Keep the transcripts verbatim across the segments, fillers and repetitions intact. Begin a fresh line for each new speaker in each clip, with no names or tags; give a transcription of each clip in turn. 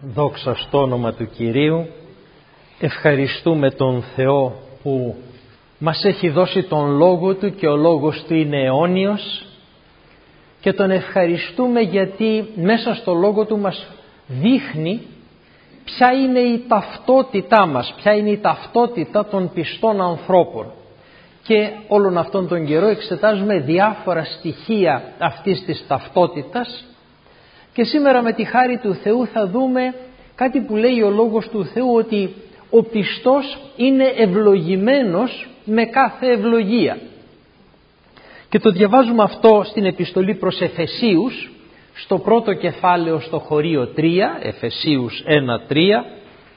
Δόξα στο όνομα του Κυρίου. Ευχαριστούμε τον Θεό που μας έχει δώσει τον Λόγο Του και ο Λόγος Του είναι αιώνιος, και τον ευχαριστούμε γιατί μέσα στο Λόγο Του μας δείχνει ποια είναι η ταυτότητά μας, ποια είναι η ταυτότητα των πιστών ανθρώπων. Και όλον αυτόν τον καιρό εξετάζουμε διάφορα στοιχεία αυτής της ταυτότητας, και σήμερα με τη χάρη του Θεού θα δούμε κάτι που λέει ο Λόγος του Θεού, ότι ο πιστός είναι ευλογημένος με κάθε ευλογία. Και το διαβάζουμε αυτό στην επιστολή προς Εφεσίους, στο πρώτο κεφάλαιο, στο χωρίο τρία, Εφεσίους ένα τρία,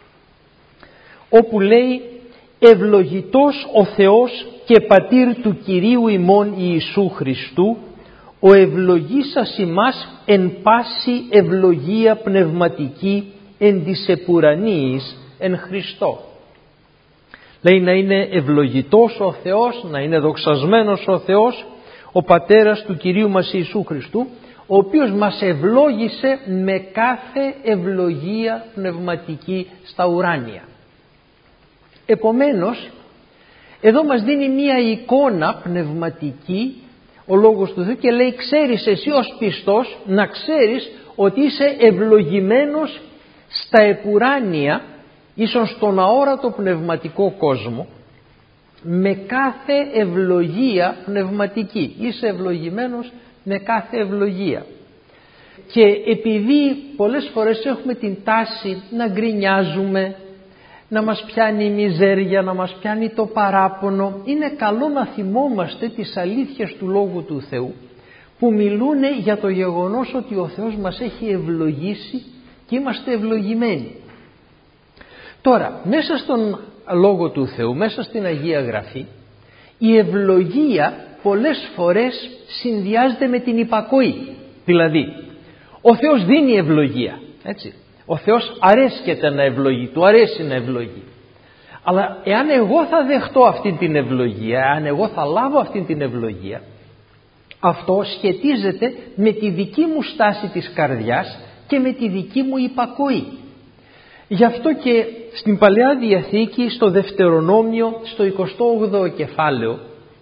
όπου λέει: «Ευλογητός ο Θεός και Πατήρ του Κυρίου ημών Ιησού Χριστού, ο ευλογήσας ημάς εν πάση ευλογία πνευματική εν της επουρανίης εν Χριστώ». Λέει να είναι ευλογητός ο Θεός, να είναι δοξασμένος ο Θεός, ο Πατέρας του Κυρίου μας Ιησού Χριστού, ο οποίος μας ευλόγησε με κάθε ευλογία πνευματική στα ουράνια. Επομένως, εδώ μας δίνει μία εικόνα πνευματική ο Λόγος του Θεού και λέει: ξέρεις εσύ ως πιστός να ξέρεις ότι είσαι ευλογημένος στα επουράνια, ίσως στον αόρατο πνευματικό κόσμο, με κάθε ευλογία πνευματική. Είσαι ευλογημένος με κάθε ευλογία. Και επειδή πολλές φορές έχουμε την τάση να γκρινιάζουμε, να μας πιάνει η μιζέρια, να μας πιάνει το παράπονο, είναι καλό να θυμόμαστε τις αλήθειες του Λόγου του Θεού, που μιλούν για το γεγονός ότι ο Θεός μας έχει ευλογήσει και είμαστε ευλογημένοι. Τώρα, μέσα στον Λόγο του Θεού, μέσα στην Αγία Γραφή, η ευλογία πολλές φορές συνδυάζεται με την υπακοή. Δηλαδή, ο Θεός δίνει ευλογία, έτσι. Ο Θεός αρέσκεται να ευλογεί, του αρέσει να ευλογεί. Αλλά εάν εγώ θα δεχτώ αυτή την ευλογία, εάν εγώ θα λάβω αυτή την ευλογία, αυτό σχετίζεται με τη δική μου στάση της καρδιάς και με τη δική μου υπακοή. Γι' αυτό και στην Παλαιά Διαθήκη, στο Δευτερονόμιο, στο εικοστό όγδοο κεφάλαιο,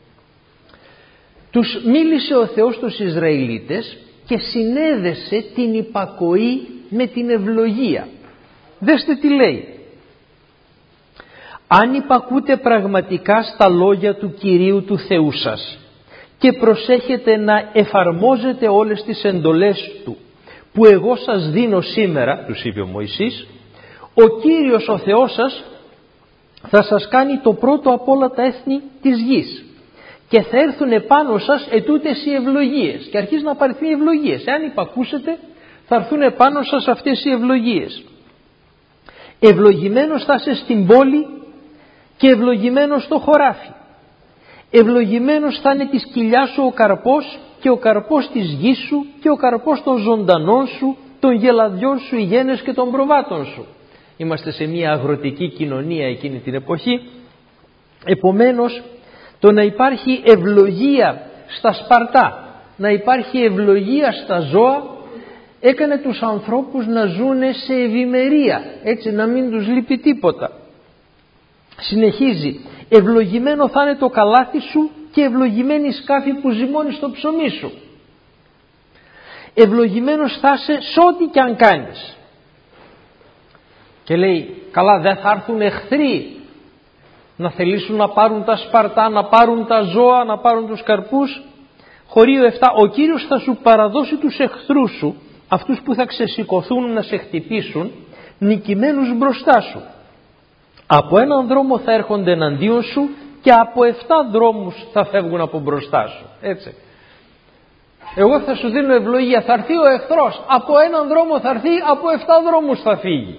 τους μίλησε ο Θεός στους Ισραηλίτες και συνέδεσε την υπακοή με την ευλογία. Δέστε τι λέει: «Αν υπακούτε πραγματικά στα λόγια του Κυρίου του Θεού σας και προσέχετε να εφαρμόζετε όλες τις εντολές Του που εγώ σας δίνω σήμερα», τους είπε ο Μωυσής, «ο Κύριος ο Θεός σας θα σας κάνει το πρώτο από όλα τα έθνη της γης και θα έρθουν επάνω σας ετούτες οι ευλογίες». Και αρχίζει να παριθμεί ευλογίες. Εάν υπακούσετε, θα έρθουν επάνω σας αυτές οι ευλογίες. «Ευλογημένος θα είσαι στην πόλη και ευλογημένος στο χωράφι. Ευλογημένος θα είναι της κοιλιάς σου ο καρπός και ο καρπός της γης σου και ο καρπός των ζωντανών σου, των γελαδιών σου, οι γένες και των προβάτων σου». Είμαστε σε μια αγροτική κοινωνία εκείνη την εποχή. Επομένως, το να υπάρχει ευλογία στα σπαρτά, να υπάρχει ευλογία στα ζώα, έκανε τους ανθρώπους να ζουν σε ευημερία, έτσι, να μην τους λείπει τίποτα. Συνεχίζει: «Ευλογημένο θα είναι το καλάθι σου και ευλογημένη η σκάφη που ζυμώνει στο ψωμί σου. Ευλογημένος θα είσαι σ' ό,τι κι αν κάνεις». Και λέει: καλά, δεν θα έρθουν εχθροί να θελήσουν να πάρουν τα σπαρτά, να πάρουν τα ζώα, να πάρουν τους καρπούς. Χωρίο επτά: «Ο Κύριος θα σου παραδώσει τους εχθρούς σου, αυτούς που θα ξεσηκωθούν να σε χτυπήσουν, νικημένους μπροστά σου. Από έναν δρόμο θα έρχονται εναντίον σου και από εφτά δρόμους θα φεύγουν από μπροστά σου». Έτσι. Εγώ θα σου δίνω ευλογία, θα έρθει ο εχθρός, από έναν δρόμο θα έρθει, από εφτά δρόμους θα φύγει.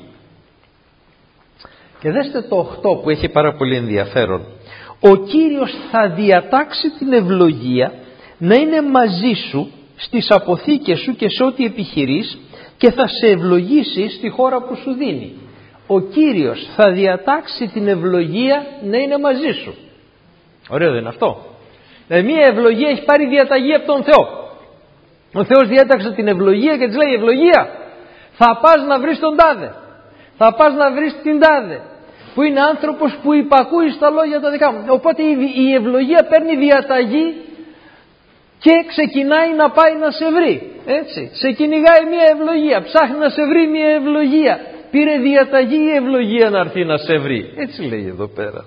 Και δέστε το οκτώ που έχει πάρα πολύ ενδιαφέρον. «Ο Κύριος θα διατάξει την ευλογία να είναι μαζί σου στις αποθήκες σου και σε ό,τι επιχειρείς και θα σε ευλογήσει στη χώρα που σου δίνει». Ο Κύριος θα διατάξει την ευλογία να είναι μαζί σου. Ωραίο δεν είναι αυτό? Δηλαδή μια ευλογία έχει πάρει διαταγή από τον Θεό. Ο Θεός διέταξε την ευλογία και της λέει: ευλογία, Θα πας να βρεις τον τάδε, θα πας να βρεις την τάδε, που είναι άνθρωπος που υπακούει στα λόγια τα δικά μου. Οπότε η ευλογία παίρνει διαταγή και ξεκινάει να πάει να σε βρει. Έτσι. Σε κυνηγάει μια ευλογία, ψάχνει να σε βρει μια ευλογία. Πήρε διαταγή η ευλογία να έρθει να σε βρει. Έτσι λέει εδώ πέρα.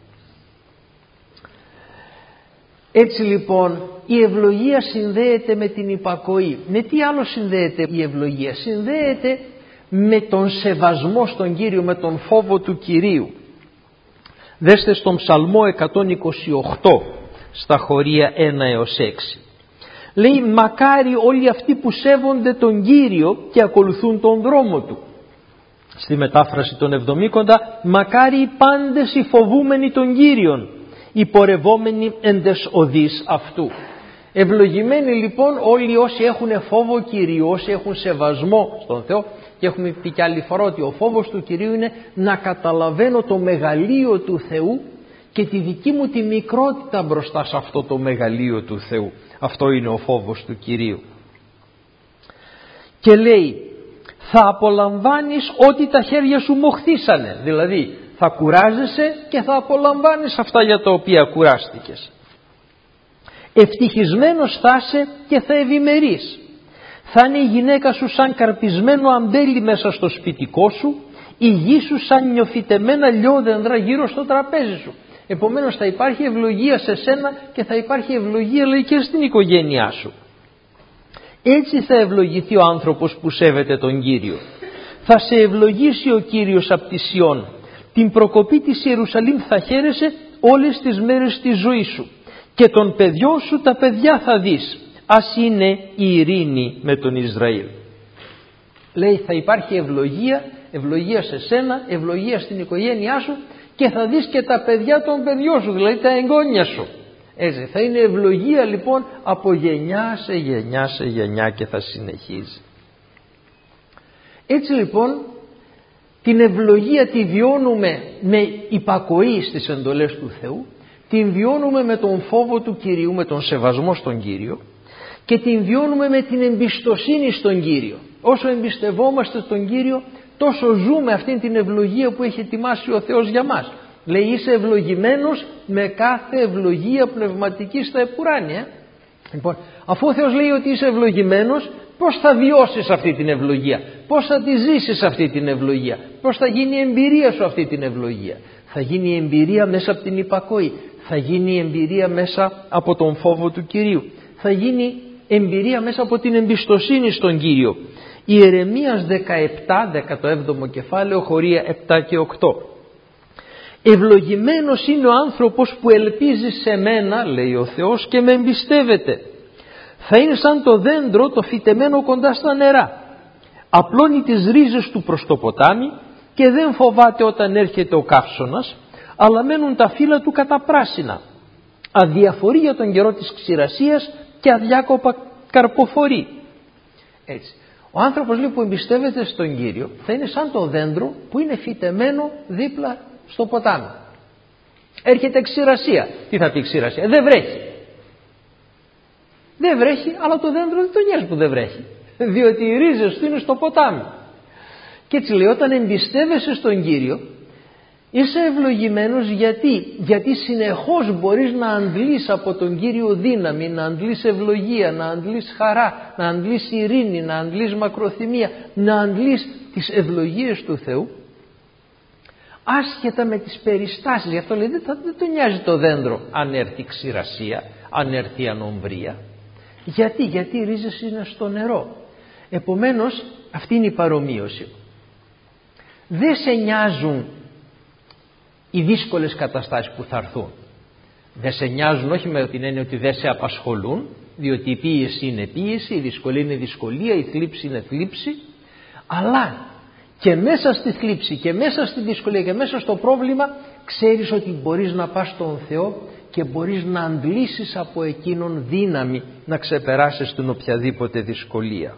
Έτσι λοιπόν η ευλογία συνδέεται με την υπακοή. Με τι άλλο συνδέεται η ευλογία? Συνδέεται με τον σεβασμό στον Κύριο, με τον φόβο του Κυρίου. Δέστε στον Ψαλμό εκατόν είκοσι οκτώ στα χωρία ένα έως έξι. Λέει, μακάρι όλοι αυτοί που σέβονται τον Κύριο και ακολουθούν τον δρόμο του. Στη μετάφραση των εβδομήκοντα, μακάρι οι πάντες οι φοβούμενοι τον Κύριον, οι πορευόμενοι εν τες οδείς αυτού. Ευλογημένοι λοιπόν όλοι όσοι έχουν φόβο Κυρίου, όσοι έχουν σεβασμό στον Θεό. Και έχουμε πει κι άλλη φορά ότι ο φόβος του Κυρίου είναι να καταλαβαίνω το μεγαλείο του Θεού και τη δική μου τη μικρότητα μπροστά σε αυτό το μεγαλείο του Θεού. Αυτό είναι ο φόβος του Κυρίου. Και λέει, θα απολαμβάνεις ό,τι τα χέρια σου μοχθήσανε. Δηλαδή θα κουράζεσαι και θα απολαμβάνεις αυτά για τα οποία κουράστηκες. Ευτυχισμένος θα είσαι και θα ευημερείς. Θα είναι η γυναίκα σου σαν καρπισμένο αμπέλι μέσα στο σπιτικό σου, η γη σου σαν νιοφυτεμένα λιόδεντρα γύρω στο τραπέζι σου. Επομένως θα υπάρχει ευλογία σε σένα και θα υπάρχει ευλογία, λέει, και στην οικογένειά σου. Έτσι θα ευλογηθεί ο άνθρωπος που σέβεται τον Κύριο. Θα σε ευλογήσει ο Κύριος απ' τη Σιών. Την προκοπή της Ιερουσαλήμ θα χαίρεσαι όλες τις μέρες της ζωής σου. Και των παιδιών σου τα παιδιά θα δεις. Ας είναι η ειρήνη με τον Ισραήλ. Λέει, θα υπάρχει ευλογία, ευλογία σε σένα, ευλογία στην οικογένειά σου και θα δεις και τα παιδιά των παιδιών σου, δηλαδή τα εγγόνια σου. Έτσι, θα είναι ευλογία λοιπόν από γενιά σε γενιά σε γενιά και θα συνεχίζει. Έτσι λοιπόν την ευλογία τη βιώνουμε με υπακοή στις εντολές του Θεού, την βιώνουμε με τον φόβο του Κυρίου, με τον σεβασμό στον Κύριο και την βιώνουμε με την εμπιστοσύνη στον Κύριο. Όσο εμπιστευόμαστε στον Κύριο, τόσο ζούμε αυτήν την ευλογία που έχει ετοιμάσει ο Θεός για μας. Λέει, είσαι ευλογημένος με κάθε ευλογία πνευματική στα επουράνια. Λοιπόν, αφού ο Θεός λέει ότι είσαι ευλογημένος, πώς θα βιώσεις αυτή την ευλογία, πώς θα τη ζήσεις αυτή την ευλογία, πώς θα γίνει η εμπειρία σου αυτή την ευλογία? Θα γίνει η εμπειρία μέσα από την υπακοή, θα γίνει η εμπειρία μέσα από τον φόβο του Κυρίου, θα γίνει εμπειρία μέσα από την εμπιστοσύνη στον Κύριο. Ιερεμίας δεκαεπτά, δεκαεπτό κεφάλαιο, χωρία επτά και οκτώ. Ευλογημένος είναι ο άνθρωπος που ελπίζει σε μένα, λέει ο Θεός, και με εμπιστεύεται. Θα είναι σαν το δέντρο το φυτεμένο κοντά στα νερά. Απλώνει τις ρίζες του προς το ποτάμι και δεν φοβάται όταν έρχεται ο καύσωνας, αλλά μένουν τα φύλλα του καταπράσινα. Αδιαφορεί για τον καιρό της ξηρασίας και αδιάκοπα καρποφορεί. Έτσι. Ο άνθρωπος λοιπόν που εμπιστεύεται στον Κύριο θα είναι σαν το δέντρο που είναι φυτεμένο δίπλα στο ποτάμι. Έρχεται ξηρασία. Τι θα πει ξηρασία? Δεν βρέχει. Δεν βρέχει, αλλά το δέντρο δεν το νοιάζει που δεν βρέχει. Διότι οι ρίζες του είναι στο ποτάμι. Και έτσι λέει, όταν εμπιστεύεσαι στον Κύριο, είσαι ευλογημένος. Γιατί? Γιατί συνεχώς μπορείς να αντλείς από τον Κύριο δύναμη, να αντλείς ευλογία, να αντλείς χαρά, να αντλείς ειρήνη, να αντλείς μακροθυμία, να αντλείς τις ευλογίες του Θεού, άσχετα με τις περιστάσεις. Γι' αυτό λέει, δεν, θα, δεν το νοιάζει το δέντρο αν έρθει ξηρασία, αν έρθει ανομβρία. Γιατί? Γιατί οι ρίζες είναι στο νερό. Επομένως αυτή είναι η παρομοίωση. Δεν σε νοιάζουν οι δύσκολες καταστάσεις που θα έρθουν. Δεν σε νοιάζουν, όχι με την έννοια ότι δεν σε απασχολούν, διότι η πίεση είναι πίεση, η δυσκολία είναι δυσκολία, η θλίψη είναι θλίψη, αλλά και μέσα στη θλίψη και μέσα στη δυσκολία και μέσα στο πρόβλημα ξέρεις ότι μπορείς να πας στον Θεό και μπορείς να αντλήσεις από εκείνον δύναμη να ξεπεράσεις την οποιαδήποτε δυσκολία.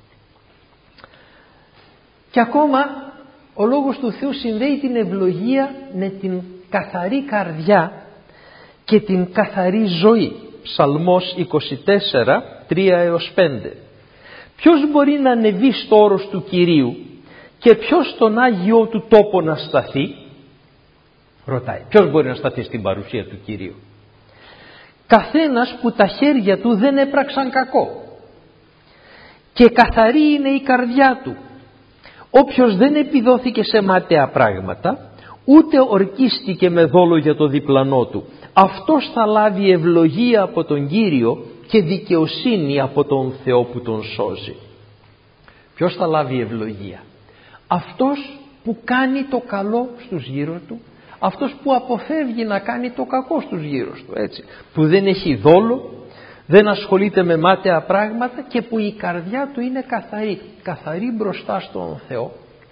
Και ακόμα ο Λόγος του Θεού συνδέει την ευλογία με την καθαρή καρδιά και την καθαρή ζωή. Ψαλμός είκοσι τέσσερα, τρία έως πέντε. ποιος μπορεί να ανεβεί στο όρος του Κυρίου και ποιος στον Άγιο του τόπο να σταθεί? Ρωτάει, ποιος μπορεί να σταθεί στην παρουσία του Κυρίου? Καθένας που τα χέρια του δεν έπραξαν κακό και καθαρή είναι η καρδιά του. Όποιος δεν επιδόθηκε σε μάταια πράγματα, ούτε ορκίστηκε με δόλο για το διπλανό του, αυτός θα λάβει ευλογία από τον Κύριο και δικαιοσύνη από τον Θεό που τον σώζει. Ποιος θα λάβει ευλογία? Αυτός που κάνει το καλό στους γύρω του, αυτός που αποφεύγει να κάνει το κακό στους γύρω του, έτσι, που δεν έχει δόλο, δεν ασχολείται με μάταια πράγματα και που η καρδιά του είναι καθαρή, καθαρή μπροστά στον Θεό.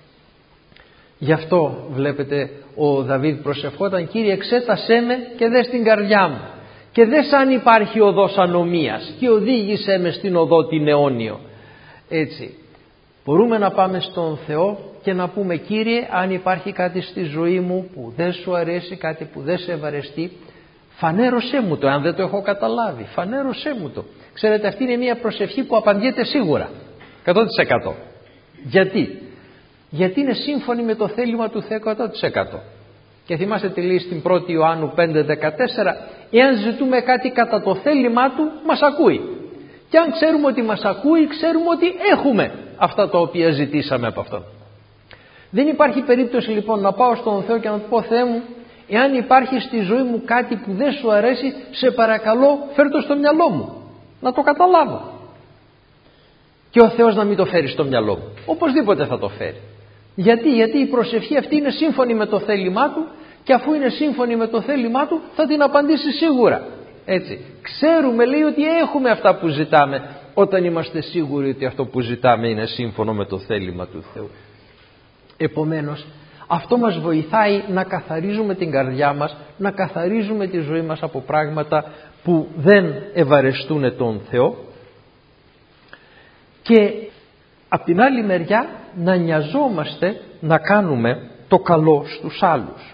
Γι' αυτό βλέπετε ο Δαβίδ προσευχόταν, Κύριε εξέτασέ με και δες την καρδιά μου και δες αν υπάρχει οδός ανομίας και οδήγησέ με στην οδό την αιώνιο. Έτσι μπορούμε να πάμε στον Θεό και να πούμε, Κύριε, αν υπάρχει κάτι στη ζωή μου που δεν σου αρέσει, κάτι που δεν σε ευαρεστεί, φανέρωσέ μου το, αν δεν το έχω καταλάβει, φανέρωσέ μου το. Ξέρετε, αυτή είναι μια προσευχή που απαντιέται σίγουρα, εκατό τοις εκατό. Γιατί? Γιατί είναι σύμφωνη με το θέλημα του Θεού εκατό τοις εκατό. Και θυμάστε τι λέει στην πρώτη Ιωάννου πέντε δεκατέσσερα, εάν ζητούμε κάτι κατά το θέλημά του, μας ακούει. Και αν ξέρουμε ότι μας ακούει, ξέρουμε ότι έχουμε αυτά τα οποία ζητήσαμε από Αυτόν. Δεν υπάρχει περίπτωση λοιπόν να πάω στον Θεό και να του πω, Θεέ μου, εάν υπάρχει στη ζωή μου κάτι που δεν σου αρέσει, σε παρακαλώ φέρ' το στο μυαλό μου, να το καταλάβω. Και ο Θεός να μην το φέρει στο μυαλό μου. Οπωσδήποτε θα το φέρει. Γιατί? Γιατί η προσευχή αυτή είναι σύμφωνη με το θέλημά του και αφού είναι σύμφωνη με το θέλημά του θα την απαντήσει σίγουρα. Έτσι. Ξέρουμε, λέει, ότι έχουμε αυτά που ζητάμε όταν είμαστε σίγουροι ότι αυτό που ζητάμε είναι σύμφωνο με το θέλημα του Θεού. Επομένως, αυτό μας βοηθάει να καθαρίζουμε την καρδιά μας, να καθαρίζουμε τη ζωή μας από πράγματα που δεν ευαρεστούν τον Θεό και απ' την άλλη μεριά να νοιαζόμαστε να κάνουμε το καλό στους άλλους.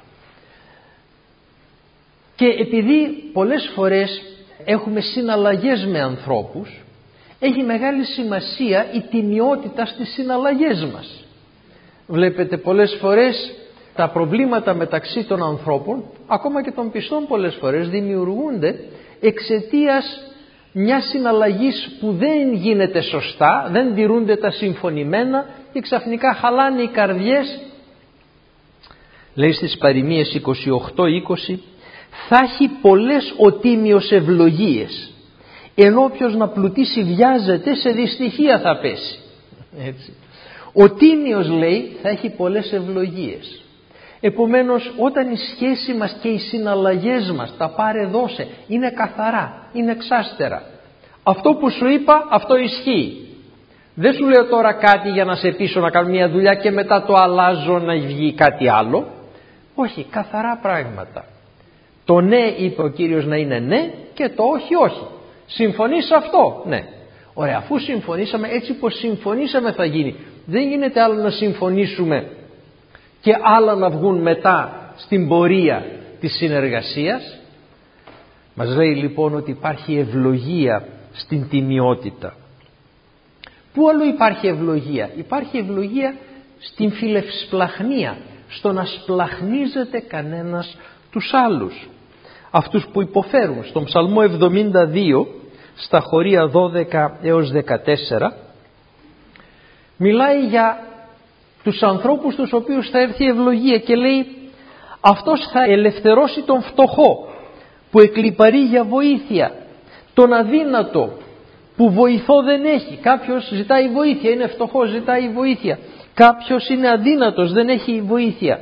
Και επειδή πολλές φορές έχουμε συναλλαγές με ανθρώπους, έχει μεγάλη σημασία η τιμιότητα στις συναλλαγές μας. Βλέπετε, πολλές φορές τα προβλήματα μεταξύ των ανθρώπων, ακόμα και των πιστών, πολλές φορές δημιουργούνται εξαιτίας μια συναλλαγής που δεν γίνεται σωστά, δεν τηρούνται τα συμφωνημένα και ξαφνικά χαλάνε οι καρδιές. Λέει στις παροιμίες είκοσι οκτώ είκοσι, θα έχει πολλές ο τίμιος ευλογίες, ενώ όποιος να πλουτίσει βιάζεται, σε δυστυχία θα πέσει. Έτσι. Ο τίμιος, λέει, θα έχει πολλές ευλογίες. Επομένως, όταν η σχέση μας και οι συναλλαγές μας, τα πάρε δώσε, είναι καθαρά, είναι εξάστερα, αυτό που σου είπα, αυτό ισχύει. Δεν σου λέω τώρα κάτι για να σε πείσω να κάνω μια δουλειά και μετά το αλλάζω να βγει κάτι άλλο. Όχι, καθαρά πράγματα. Το ναι, είπε ο Κύριος, να είναι ναι, και το όχι, όχι. Συμφωνείς σε αυτό? Ναι. Ωραία, αφού συμφωνήσαμε, έτσι πως συμφωνήσαμε θα γίνει. Δεν γίνεται άλλο να συμφωνήσουμε και άλλα να βγουν μετά στην πορεία της συνεργασίας. Μας λέει λοιπόν ότι υπάρχει ευλογία στην τιμιότητα. Πού αλλού υπάρχει ευλογία? Υπάρχει ευλογία στην φιλευσπλαχνία, στο να σπλαχνίζεται κανένας τους άλλους, αυτούς που υποφέρουν. Στον Ψαλμό εβδομήντα δύο, στα χωρία δώδεκα έως δεκατέσσερα, μιλάει για τους ανθρώπους τους οποίους θα έρθει η ευλογία και λέει, αυτός θα ελευθερώσει τον φτωχό που εκλιπαρεί για βοήθεια, τον αδύνατο που βοηθό δεν έχει. Κάποιος ζητάει βοήθεια, είναι φτωχός, ζητάει βοήθεια. Κάποιος είναι αδύνατος, δεν έχει βοήθεια.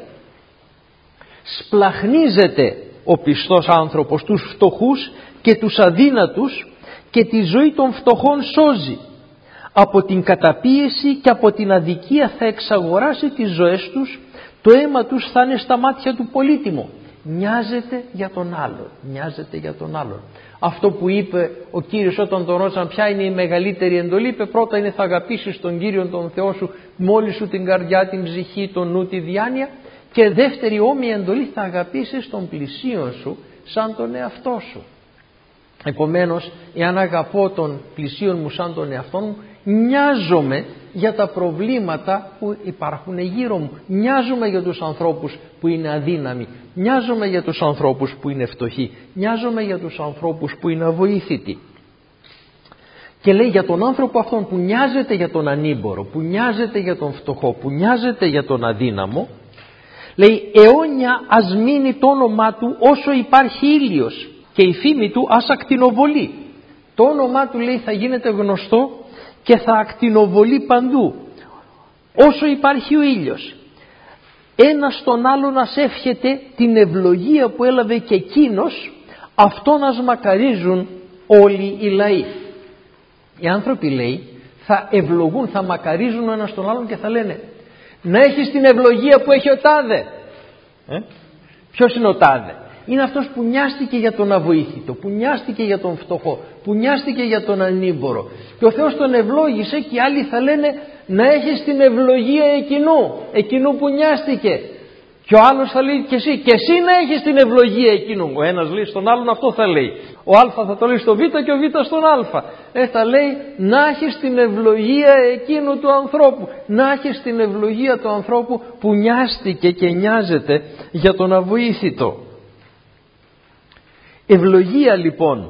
Σπλαχνίζεται ο πιστός άνθρωπος τους φτωχούς και τους αδύνατους και τη ζωή των φτωχών σώζει. Από την καταπίεση και από την αδικία θα εξαγοράσει τις ζωές τους, το αίμα τους θα είναι στα μάτια του πολύτιμο. Νοιάζεται για τον άλλον, νοιάζεται για τον άλλον. Αυτό που είπε ο Κύριος όταν τον ρώτησαν ποια είναι η μεγαλύτερη εντολή, είπε πρώτα είναι θα αγαπήσεις τον Κύριο τον Θεό σου μόλι σου την καρδιά, την ψυχή, τον νου, τη διάνοια, και δεύτερη όμοια εντολή θα αγαπήσεις τον πλησίον σου σαν τον εαυτό σου. Επομένως, εάν αγαπώ τον πλησίον μου σαν τον εαυτό μου, Νοιάζομαι για τα προβλήματα που υπάρχουν γύρω μου. Νοιάζομαι για τους ανθρώπους που είναι αδύναμοι. Νοιάζομαι για τους ανθρώπους που είναι φτωχοί. Νοιάζομαι για τους ανθρώπους που είναι αβοήθητοι. Και λέει για τον άνθρωπο αυτόν που νοιάζεται για τον ανήμπορο, που νοιάζεται για τον φτωχό, που νοιάζεται για τον αδύναμο, λέει αιώνια ας μείνει το όνομά του όσο υπάρχει ήλιος και η φήμη του ας ακτινοβολεί. Το όνομά του, λέει, θα γίνεται γνωστό και θα ακτινοβολεί παντού όσο υπάρχει ο ήλιος. Ένας τον άλλον ας εύχεται την ευλογία που έλαβε και εκείνος, αυτόν ας μακαρίζουν όλοι οι λαοί. Οι άνθρωποι, λέει, θα ευλογούν, θα μακαρίζουν ο ένας τον άλλον και θα λένε να έχεις την ευλογία που έχει ο τάδε. Ε? Ποιος είναι ο τάδε? Είναι αυτός που νοιάστηκε για τον αβοήθητο, που νοιάστηκε για τον φτωχό, που νοιάστηκε για τον ανήμπορο. Και ο Θεός τον ευλόγησε και οι άλλοι θα λένε να έχεις την ευλογία εκείνου, εκείνου που νοιάστηκε. Και ο άλλος θα λέει και εσύ, και εσύ να έχεις την ευλογία εκείνου. Ο ένας λέει στον άλλον αυτό θα λέει. Ο Α θα το λέει στο Β και ο Β στον Α. Ε, θα λέει να έχεις την ευλογία εκείνου του ανθρώπου. Να έχεις την ευλογία του ανθρώπου που νοιάστηκε και νοιάζεται για τον αβοήθητο. Ευλογία λοιπόν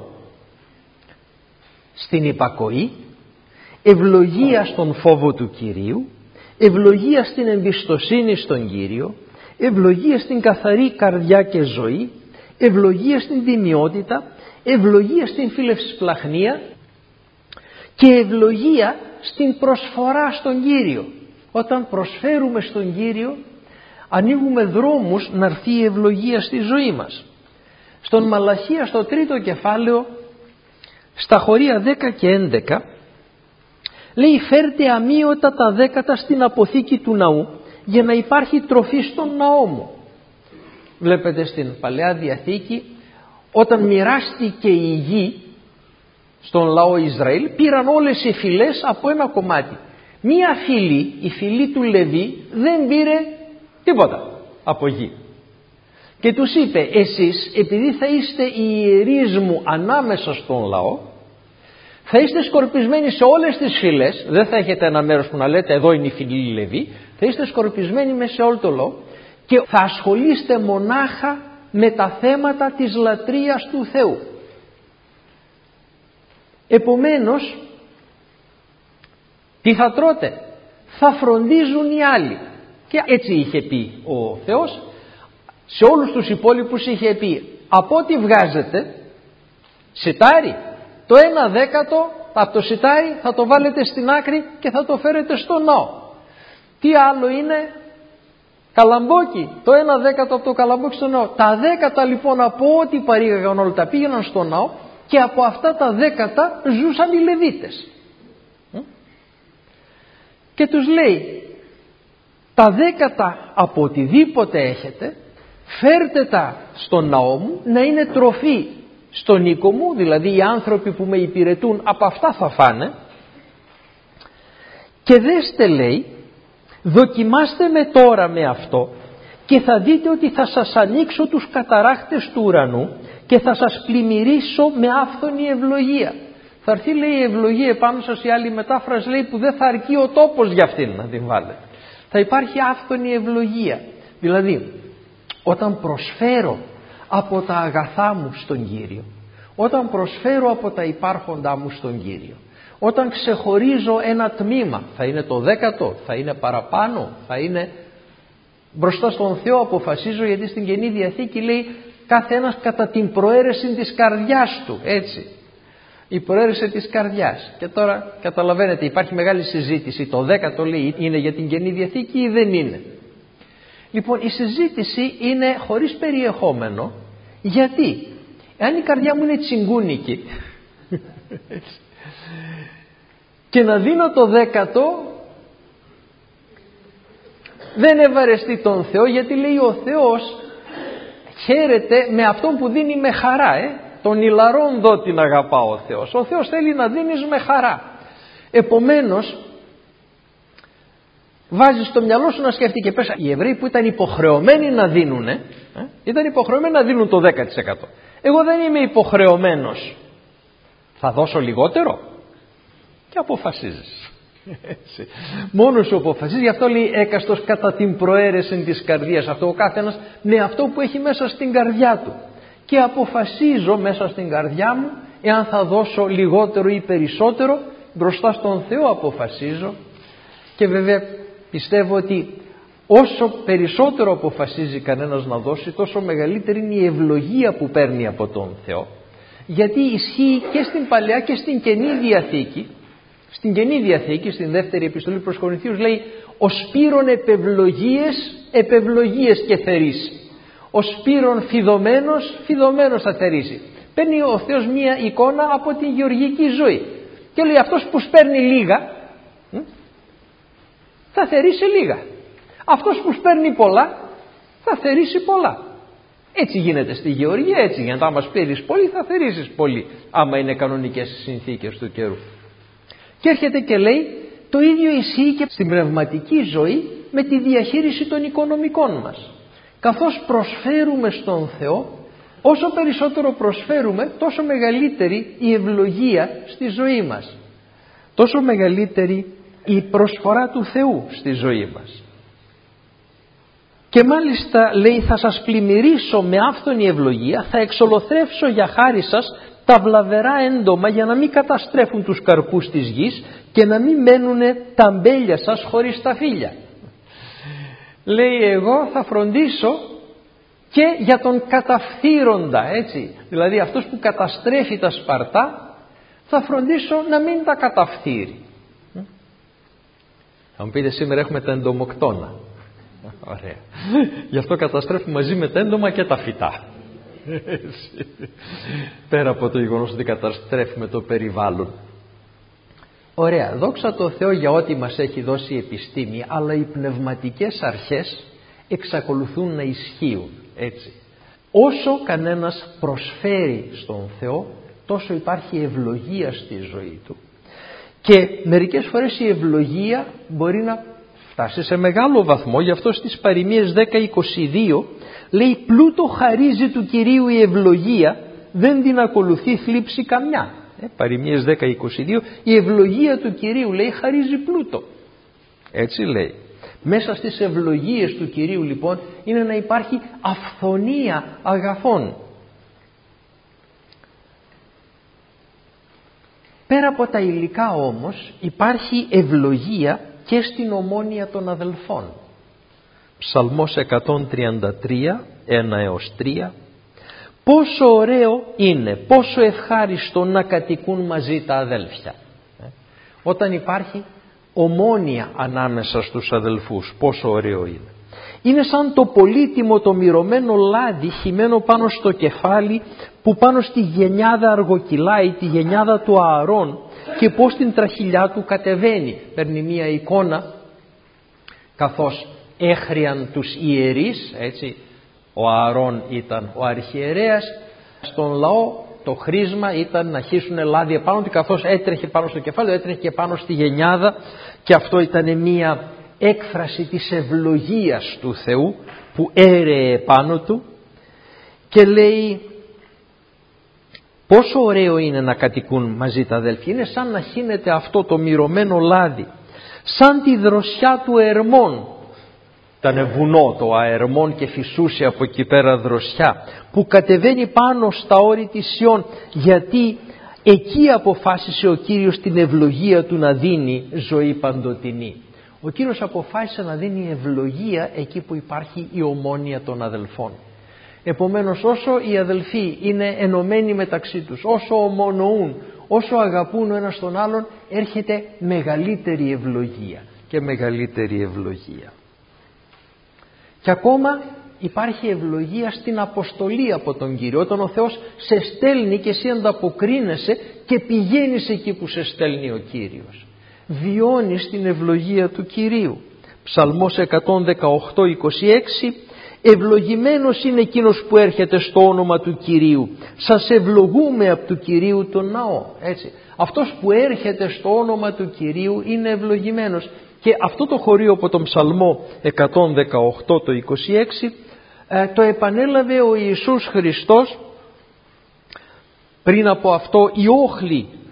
στην υπακοή, ευλογία στον φόβο του Κυρίου, ευλογία στην εμπιστοσύνη στον Κύριο, ευλογία στην καθαρή καρδιά και ζωή, ευλογία στην τιμιότητα, ευλογία στην φιλευσπλαχνία και ευλογία στην προσφορά στον Κύριο. Όταν προσφέρουμε στον Κύριο ανοίγουμε δρόμους να έρθει η ευλογία στη ζωή μας. Στον Μαλαχία στο τρίτο κεφάλαιο στα χωρία δέκα και έντεκα λέει φέρτε αμείωτα τα δέκατα στην αποθήκη του ναού για να υπάρχει τροφή στον ναό μου. Βλέπετε στην Παλαιά Διαθήκη όταν μοιράστηκε η γη στον λαό Ισραήλ πήραν όλες οι φυλές από ένα κομμάτι. Μία φυλή, η φυλή του Λεβί, δεν πήρε τίποτα από γη. Και τους είπε εσείς επειδή θα είστε οι ιερείς μου ανάμεσα στον λαό, θα είστε σκορπισμένοι σε όλες τις φυλές, δεν θα έχετε ένα μέρος που να λέτε εδώ είναι η φυλή Λεβί, θα είστε σκορπισμένοι μέσα σε όλο το λαό και θα ασχολείστε μονάχα με τα θέματα της λατρείας του Θεού. Επομένως, τι θα τρώτε? Θα φροντίζουν οι άλλοι. Και έτσι είχε πει ο Θεός. Σε όλους τους υπόλοιπους είχε πει από ό,τι βγάζετε σιτάρι, το ένα δέκατο από το σιτάρι θα το βάλετε στην άκρη και θα το φέρετε στο ναό. Τι άλλο είναι? Καλαμπόκι, το ένα δέκατο από το καλαμπόκι στο ναό. Τα δέκατα λοιπόν από ό,τι παρήγαγαν όλα τα πήγαιναν στο ναό και από αυτά τα δέκατα ζούσαν οι Λεβίτες. Και τους λέει τα δέκατα από οτιδήποτε έχετε φέρτε τα στον ναό μου να είναι τροφή στον οίκο μου, δηλαδή οι άνθρωποι που με υπηρετούν από αυτά θα φάνε. Και δέστε, λέει, δοκιμάστε με τώρα με αυτό και θα δείτε ότι θα σας ανοίξω τους καταράχτες του ουρανού και θα σας πλημμυρίσω με άφθονη ευλογία. Θα έρθει, λέει, η ευλογία επάνω σας. Η άλλη μετάφραση λέει που δεν θα αρκεί ο τόπος για αυτήν να την βάλετε. Θα υπάρχει άφθονη ευλογία. Δηλαδή όταν προσφέρω από τα αγαθά μου στον Κύριο, όταν προσφέρω από τα υπάρχοντά μου στον Κύριο, όταν ξεχωρίζω ένα τμήμα, θα είναι το δέκατο, θα είναι παραπάνω, θα είναι μπροστά στον Θεό αποφασίζω, γιατί στην Καινή Διαθήκη λέει κάθε ένας κατά την προαίρεση της καρδιάς του, έτσι. Η προαίρεση της καρδιάς. Και τώρα καταλαβαίνετε υπάρχει μεγάλη συζήτηση, το δέκατο λέει είναι για την Καινή Διαθήκη ή δεν είναι. Λοιπόν, η συζήτηση είναι χωρίς περιεχόμενο. Γιατί? Εάν η καρδιά μου είναι τσιγκούνικη και να δίνω το δέκατο, δεν ευαρεστεί τον Θεό, γιατί λέει ο Θεός χαίρεται με αυτόν που δίνει με χαρά. Ε? Τον ηλαρών δω την αγαπά ο Θεός. Ο Θεός θέλει να δίνεις με χαρά. Επομένως, βάζεις στο μυαλό σου να σκεφτεί και πες οι Εβραίοι που ήταν υποχρεωμένοι να δίνουν, ε, ήταν υποχρεωμένοι να δίνουν το δέκα τοις εκατό. Εγώ δεν είμαι υποχρεωμένος. Θα δώσω λιγότερο? Και αποφασίζεις. Έτσι. Μόνος σου αποφασίζει, γι' αυτό λέει έκαστος κατά την προαίρεση της καρδίας. Αυτό ο καθένας με αυτό που έχει μέσα στην καρδιά του. Και αποφασίζω μέσα στην καρδιά μου εάν θα δώσω λιγότερο ή περισσότερο, μπροστά στον Θεό αποφασίζω. Και βέβαια πιστεύω ότι όσο περισσότερο αποφασίζει κανένας να δώσει, τόσο μεγαλύτερη είναι η ευλογία που παίρνει από τον Θεό. Γιατί ισχύει και στην Παλαιά και στην Καινή Διαθήκη. Στην Καινή Διαθήκη, στην δεύτερη επιστολή προς Κορινθίους λέει «Ο σπύρον επευλογίες, επευλογίες και θερήσει. Ο σπύρον φιδωμένος, φιδωμένος θα θερήσει». Παίρνει ο Θεός μία εικόνα από την γεωργική ζωή και λέει αυτός που σπέρνει λίγα θα θερήσει λίγα. Αυτός που σπέρνει πολλά θα θερήσει πολλά. Έτσι γίνεται στη γεωργία, έτσι γίνεται. Άμα σπέρνεις πολύ θα θερήσεις πολύ, άμα είναι κανονικές οι συνθήκες του καιρού. Και έρχεται και λέει το ίδιο ισχύει και στην πνευματική ζωή με τη διαχείριση των οικονομικών μας. Καθώς προσφέρουμε στον Θεό, όσο περισσότερο προσφέρουμε, τόσο μεγαλύτερη η ευλογία στη ζωή μας. Τόσο μεγαλύτερη η προσφορά του Θεού στη ζωή μας. Και μάλιστα λέει θα σας πλημμυρίσω με άφθονη ευλογία, θα εξολοθρεύσω για χάρη σας τα βλαβερά έντομα για να μην καταστρέφουν τους καρπούς της γης και να μην μένουν τα αμπέλια σας χωρίς τα φύλλα. Λέει εγώ θα φροντίσω και για τον καταφθύροντα, έτσι, δηλαδή αυτός που καταστρέφει τα σπαρτά θα φροντίσω να μην τα καταφθύρει. Θα μου πείτε σήμερα έχουμε τα εντομοκτώνα. Ωραία. Γι' αυτό καταστρέφουμε μαζί με τα έντομα και τα φυτά. Πέρα από το γεγονός ότι καταστρέφουμε το περιβάλλον. Ωραία, δόξα τω Θεώ για ό,τι μας έχει δώσει η επιστήμη, αλλά οι πνευματικές αρχές εξακολουθούν να ισχύουν, έτσι. Όσο κανένας προσφέρει στον Θεό, τόσο υπάρχει ευλογία στη ζωή του. Και μερικές φορές η ευλογία μπορεί να φτάσει σε μεγάλο βαθμό, γι' αυτό στις παροιμίες δέκα είκοσι δύο λέει πλούτο χαρίζει του Κυρίου η ευλογία, δεν την ακολουθεί θλίψη καμιά. Ε, παροιμίες δέκα είκοσι δύο, η ευλογία του Κυρίου λέει χαρίζει πλούτο. Έτσι λέει. Μέσα στις ευλογίες του Κυρίου λοιπόν είναι να υπάρχει αυθονία αγαθών. Πέρα από τα υλικά όμως υπάρχει ευλογία και στην ομόνοια των αδελφών. Ψαλμός εκατόν τριάντα τρία, ένα έως τρία. Πόσο ωραίο είναι, πόσο ευχάριστο να κατοικούν μαζί τα αδέλφια. Ε, όταν υπάρχει ομόνοια ανάμεσα στους αδελφούς, πόσο ωραίο είναι. Είναι σαν το πολύτιμο το μυρωμένο λάδι χυμένο πάνω στο κεφάλι που πάνω στη γενιάδα αργοκυλάει, τη γενιάδα του Ααρών και πως την τραχηλιά του κατεβαίνει. Παίρνει μία εικόνα καθώς έχριαν τους ιερείς, έτσι, ο Ααρών ήταν ο αρχιερέας, στον λαό το χρήσμα ήταν να χύσουν λάδι επάνω του, καθώς έτρεχε πάνω στο κεφάλι, έτρεχε και πάνω στη γενιάδα, και αυτό ήταν μία έκφραση της ευλογίας του Θεού που έρεε πάνω του. Και λέει πόσο ωραίο είναι να κατοικούν μαζί τα αδέλφια. Είναι σαν να χύνεται αυτό το μυρωμένο λάδι, σαν τη δροσιά του Ερμών. Ήταν βουνό το Αερμόν και φυσούσε από εκεί πέρα δροσιά που κατεβαίνει πάνω στα όρη της Σιών, γιατί εκεί αποφάσισε ο Κύριος την ευλογία του να δίνει ζωή παντοτινή. Ο Κύριος αποφάσισε να δίνει ευλογία εκεί που υπάρχει η ομόνοια των αδελφών. Επομένως όσο οι αδελφοί είναι ενωμένοι μεταξύ τους, όσο ομονοούν, όσο αγαπούν ο ένας τον άλλον, έρχεται μεγαλύτερη ευλογία και μεγαλύτερη ευλογία. Και ακόμα υπάρχει ευλογία στην αποστολή από τον Κύριο. Όταν ο Θεός σε στέλνει και εσύ ανταποκρίνεσαι και πηγαίνεις εκεί που σε στέλνει ο Κύριος, βιώνεις την ευλογία του Κυρίου. Ψαλμός εκατόν δεκαοκτώ, είκοσι έξι. Ευλογημένος είναι εκείνος που έρχεται στο όνομα του Κυρίου. Σας ευλογούμε από του Κυρίου τον ναό. Έτσι. Αυτός που έρχεται στο όνομα του Κυρίου είναι ευλογημένος. Και αυτό το χωρίο από τον Ψαλμό εκατόν δεκαοκτώ, το είκοσι έξι, ε, το επανέλαβε ο Ιησούς Χριστός. Πριν από αυτό οι όχλοι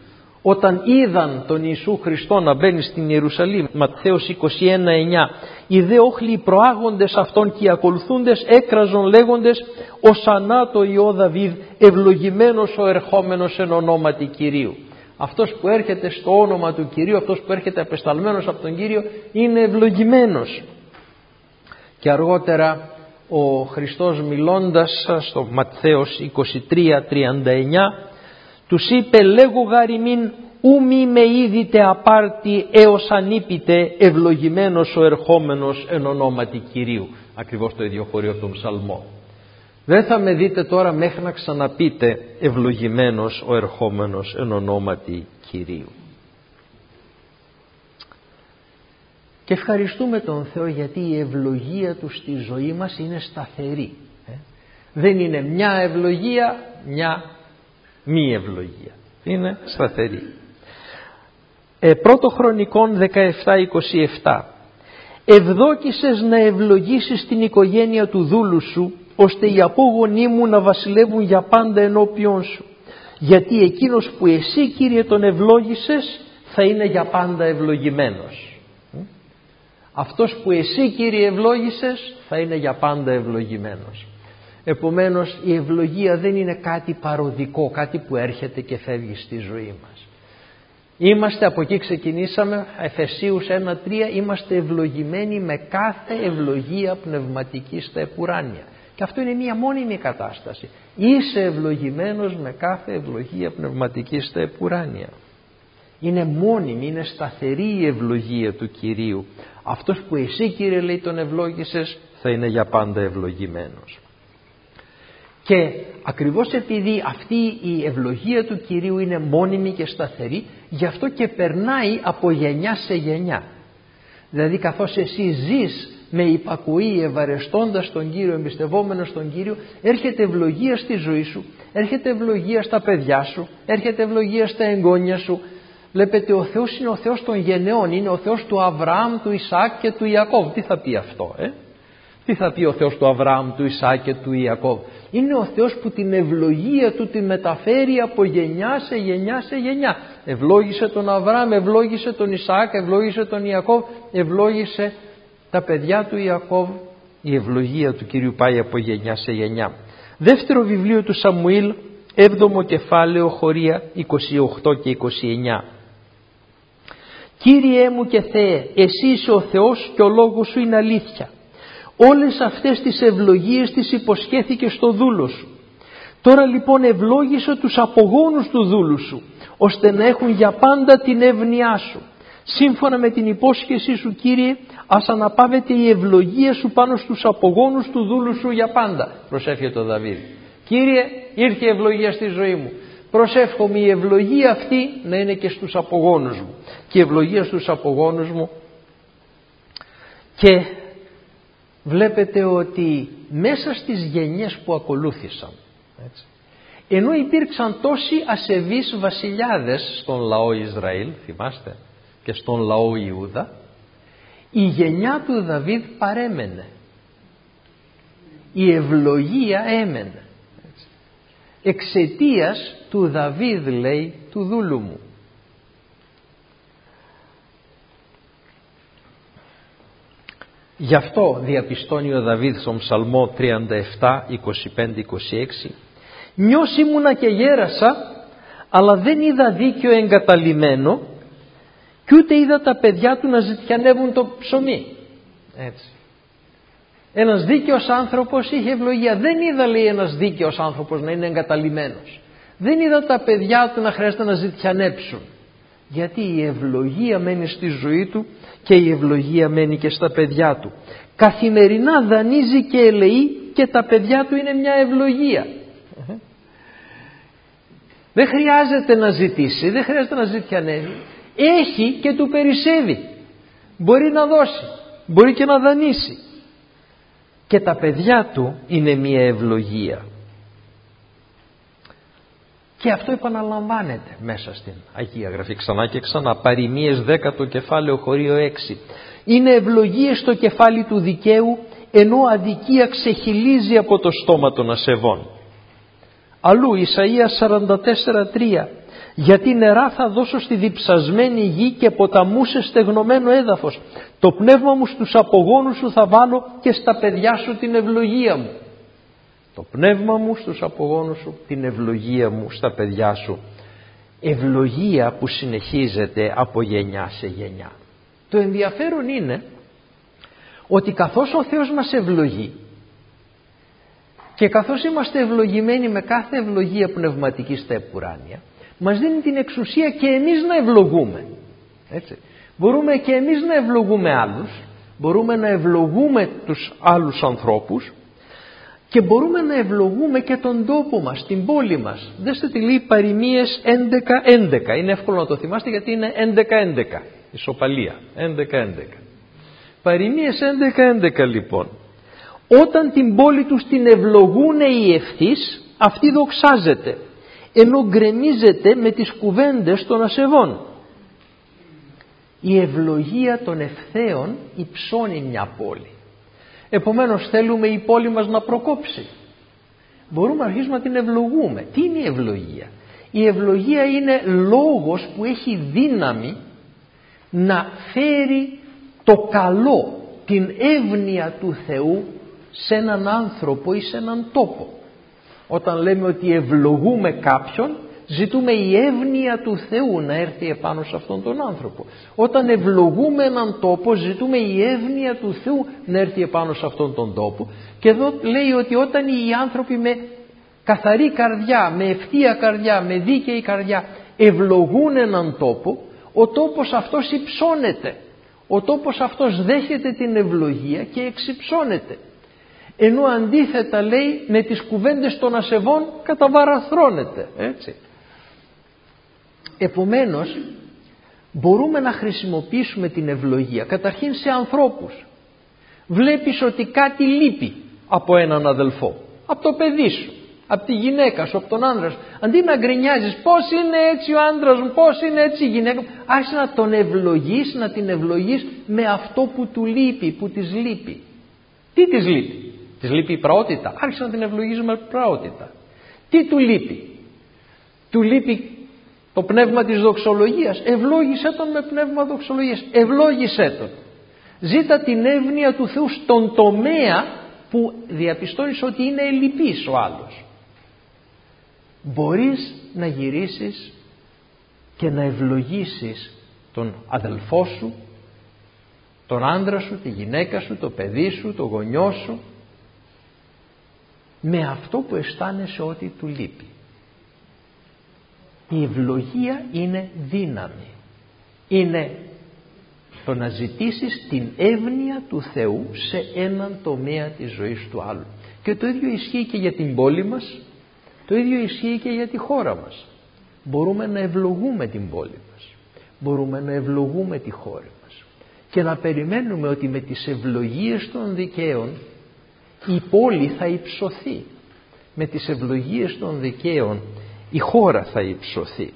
Όταν είδαν τον Ιησού Χριστό να μπαίνει στην Ιερουσαλήμ, Ματθαίος είκοσι ένα εννιά, οι δε όχλοι οι προάγοντες αυτών και οι ακολουθούντες έκραζον λέγοντες «Οσανά το Υιό Δαβίδ, ευλογημένος ο ερχόμενος εν ονόματι Κυρίου». Αυτός που έρχεται στο όνομα του Κυρίου, αυτός που έρχεται απεσταλμένος από τον Κύριο, είναι ευλογημένος. Και αργότερα ο Χριστός μιλώντας στο Ματθαίος είκοσι τρία τριάντα εννιά, τους είπε «Λέγω γαριμήν ου μη με είδητε απάρτη έως ανήπητε ευλογημένος ο ερχόμενος εν ονόματι Κυρίου». Ακριβώς το ίδιο χωρίο από τον Ψαλμό. Δεν θα με δείτε τώρα μέχρι να ξαναπείτε ευλογημένος ο ερχόμενος εν ονόματι Κυρίου. Και ευχαριστούμε τον Θεό γιατί η ευλογία Του στη ζωή μας είναι σταθερή. Ε? Δεν είναι μια ευλογία, μια μη ευλογία. Είναι σταθερή. Ε, Πρώτο Χρονικών δεκαεπτά είκοσι επτά. Ευδόκησες να ευλογήσεις την οικογένεια του δούλου σου, ώστε οι απόγονοί μου να βασιλεύουν για πάντα ενώπιον σου. Γιατί εκείνος που εσύ, Κύριε, τον ευλόγησες, θα είναι για πάντα ευλογημένος. Αυτός που εσύ, Κύριε, ευλόγησες, θα είναι για πάντα ευλογημένος. Επομένως η ευλογία δεν είναι κάτι παροδικό, κάτι που έρχεται και φεύγει στη ζωή μας. Είμαστε, από εκεί ξεκινήσαμε, Εφεσίους ένα τρία, είμαστε ευλογημένοι με κάθε ευλογία πνευματική στα επουράνια. Και αυτό είναι μια μόνιμη κατάσταση. Είσαι ευλογημένος με κάθε ευλογία πνευματική στα επουράνια. Είναι μόνιμη, είναι σταθερή η ευλογία του Κυρίου. Αυτός που εσύ, Κύριε, λέει, τον ευλόγησες, θα είναι για πάντα ευλογημένος. Και ακριβώς επειδή αυτή η ευλογία του Κυρίου είναι μόνιμη και σταθερή, γι' αυτό και περνάει από γενιά σε γενιά. Δηλαδή καθώς εσύ ζεις με υπακοή, ευαρεστώντας τον Κύριο, εμπιστευόμενος τον Κύριο, έρχεται ευλογία στη ζωή σου, έρχεται ευλογία στα παιδιά σου, έρχεται ευλογία στα εγγόνια σου. Βλέπετε, ο Θεός είναι ο Θεός των γενεών, είναι ο Θεός του Αβραάμ, του Ισαάκ και του Ιακώβ. Τι θα πει αυτό, ε? Τι θα πει ο Θεός του Αβραάμ, του Ισαάκ και του Ιακώβ? Είναι ο Θεός που την ευλογία Του τη μεταφέρει από γενιά σε γενιά σε γενιά. Ευλόγησε τον Αβραάμ, ευλόγησε τον Ισαάκ, ευλόγησε τον Ιακώβ, ευλόγησε τα παιδιά του Ιακώβ. Η ευλογία του Κυρίου πάει από γενιά σε γενιά. Δεύτερο βιβλίο του Σαμουήλ, έβδομο κεφάλαιο, χωρία είκοσι οκτώ και είκοσι εννιά. Κύριέ μου και Θεέ, εσύ είσαι ο Θεός και ο λόγος σου είναι αλήθεια. Όλες αυτές τις ευλογίες τις υποσχέθηκε στο δούλο σου. Τώρα λοιπόν ευλόγησε τους απογόνους του δούλου σου, ώστε να έχουν για πάντα την εύνοιά σου. Σύμφωνα με την υπόσχεσή σου, Κύριε, ας αναπαύεται η ευλογία σου πάνω στους απογόνους του δούλου σου για πάντα. Προσεύχεται ο Δαβίδ. Κύριε, ήρθε η ευλογία στη ζωή μου. Προσεύχομαι η ευλογία αυτή να είναι και στους απογόνους μου. Και η ευλογία στους απογόνους μου. Και βλέπετε ότι μέσα στις γενιές που ακολούθησαν, έτσι, ενώ υπήρξαν τόσοι ασεβείς βασιλιάδες στον λαό Ισραήλ, θυμάστε, και στον λαό Ιούδα, η γενιά του Δαβίδ παρέμενε. Η ευλογία έμενε. Έτσι. Εξαιτίας του Δαβίδ, λέει, του δούλου μου. Γι' αυτό διαπιστώνει ο Δαβίδ στον Ψαλμό τριάντα επτά, είκοσι πέντε είκοσι έξι, «Νιώς ήμουνα και γέρασα, αλλά δεν είδα δίκαιο εγκαταλειμμένο κι ούτε είδα τα παιδιά του να ζητιανεύουν το ψωμί». Έτσι. Ένας δίκαιος άνθρωπος είχε ευλογία. Δεν είδα, λέει, ένας δίκαιος άνθρωπος να είναι εγκαταλειμμένος. Δεν είδα τα παιδιά του να χρειάζεται να ζητιανέψουν. Γιατί η ευλογία μένει στη ζωή του και η ευλογία μένει και στα παιδιά του. Καθημερινά δανείζει και ελεεί και τα παιδιά του είναι μια ευλογία. Uh-huh. Δεν χρειάζεται να ζητήσει, δεν χρειάζεται να ζητιανεύει. Έχει και του περισσεύει. Μπορεί να δώσει, μπορεί και να δανείσει. Και τα παιδιά του είναι μια ευλογία. Και αυτό επαναλαμβάνεται μέσα στην Αγία Γραφή ξανά και ξανά. Παροιμίες δέκατο κεφάλαιο χωρίο έξι. Είναι ευλογίες στο κεφάλι του δικαίου, ενώ αδικία ξεχυλίζει από το στόμα των ασεβών. Αλλού Ισαΐας σαράντα τέσσερα τρία. Γιατί νερά θα δώσω στη διψασμένη γη και ποταμού σε στεγνωμένο έδαφος. Το πνεύμα μου στους απογόνους σου θα βάλω και στα παιδιά σου την ευλογία μου. Το πνεύμα μου στους απογόνους σου, την ευλογία μου στα παιδιά σου. Ευλογία που συνεχίζεται από γενιά σε γενιά. Το ενδιαφέρον είναι ότι καθώς ο Θεός μας ευλογεί και καθώς είμαστε ευλογημένοι με κάθε ευλογία πνευματική στα επουράνια, μας δίνει την εξουσία και εμείς να ευλογούμε. Έτσι. Μπορούμε και εμείς να ευλογούμε άλλους, μπορούμε να ευλογούμε τους άλλους ανθρώπους και μπορούμε να ευλογούμε και τον τόπο μας, την πόλη μας. Δέστε τι λέει Παροιμίες έντεκα έντεκα. Είναι εύκολο να το θυμάστε γιατί είναι έντεκα έντεκα. Ισοπαλία. έντεκα έντεκα. Παροιμίες έντεκα έντεκα λοιπόν. Όταν την πόλη τους την ευλογούν οι ευθύς, αυτή δοξάζεται, ενώ γκρεμίζεται με τις κουβέντες των ασεβών. Η ευλογία των ευθέων υψώνει μια πόλη. Επομένως θέλουμε η πόλη μας να προκόψει. Μπορούμε να αρχίσουμε να την ευλογούμε. Τι είναι η ευλογία? Η ευλογία είναι λόγος που έχει δύναμη να φέρει το καλό, την εύνοια του Θεού σε έναν άνθρωπο ή σε έναν τόπο. Όταν λέμε ότι ευλογούμε κάποιον, ζητούμε η εύνοια του Θεού να έρθει επάνω σε αυτόν τον άνθρωπο. Όταν ευλογούμε έναν τόπο, ζητούμε η εύνοια του Θεού να έρθει επάνω σε αυτόν τον τόπο. Και εδώ λέει ότι όταν οι άνθρωποι με καθαρή καρδιά, με ευθεία καρδιά, με δίκαιη καρδιά ευλογούν έναν τόπο, ο τόπος αυτός υψώνεται. Ο τόπος αυτός δέχεται την ευλογία και εξυψώνεται. Ενώ αντίθετα λέει με τις κουβέντες των ασεβών καταβαραθρώνεται. Έτσι. Επομένως μπορούμε να χρησιμοποιήσουμε την ευλογία καταρχήν σε ανθρώπους. Βλέπεις ότι κάτι λείπει από έναν αδελφό, από το παιδί σου, από τη γυναίκα σου, από τον άντρα σου. Αντί να γκρινιάζεις πώς είναι έτσι ο άντρας μου, πώς είναι έτσι η γυναίκα μου, άρχισε να τον ευλογείς, να την ευλογείς με αυτό που του λείπει, που της λείπει. Τι της λείπει? Της λείπει η πραότητα. Άρχισε να την ευλογείς με πραότητα. Τι του λείπει? Του λείπει το πνεύμα της δοξολογίας. Ευλόγησέ τον με πνεύμα δοξολογίας. Ευλόγησέ τον. Ζήτα την εύνοια του Θεού στον τομέα που διαπιστώνεις ότι είναι ελλειπής ο άλλος. Μπορείς να γυρίσεις και να ευλογήσεις τον αδελφό σου, τον άντρα σου, τη γυναίκα σου, το παιδί σου, το γονιό σου, με αυτό που αισθάνεσαι ότι του λείπει. Η ευλογία είναι δύναμη. Είναι το να ζητήσεις την εύνοια του Θεού σε έναν τομέα της ζωής του άλλου. Και το ίδιο ισχύει και για την πόλη μας, το ίδιο ισχύει και για τη χώρα μας. Μπορούμε να ευλογούμε την πόλη μας, μπορούμε να ευλογούμε τη χώρα μας και να περιμένουμε ότι με τις ευλογίες των δικαίων η πόλη θα υψωθεί. Με τις ευλογίες των δικαίων η χώρα θα υψωθεί.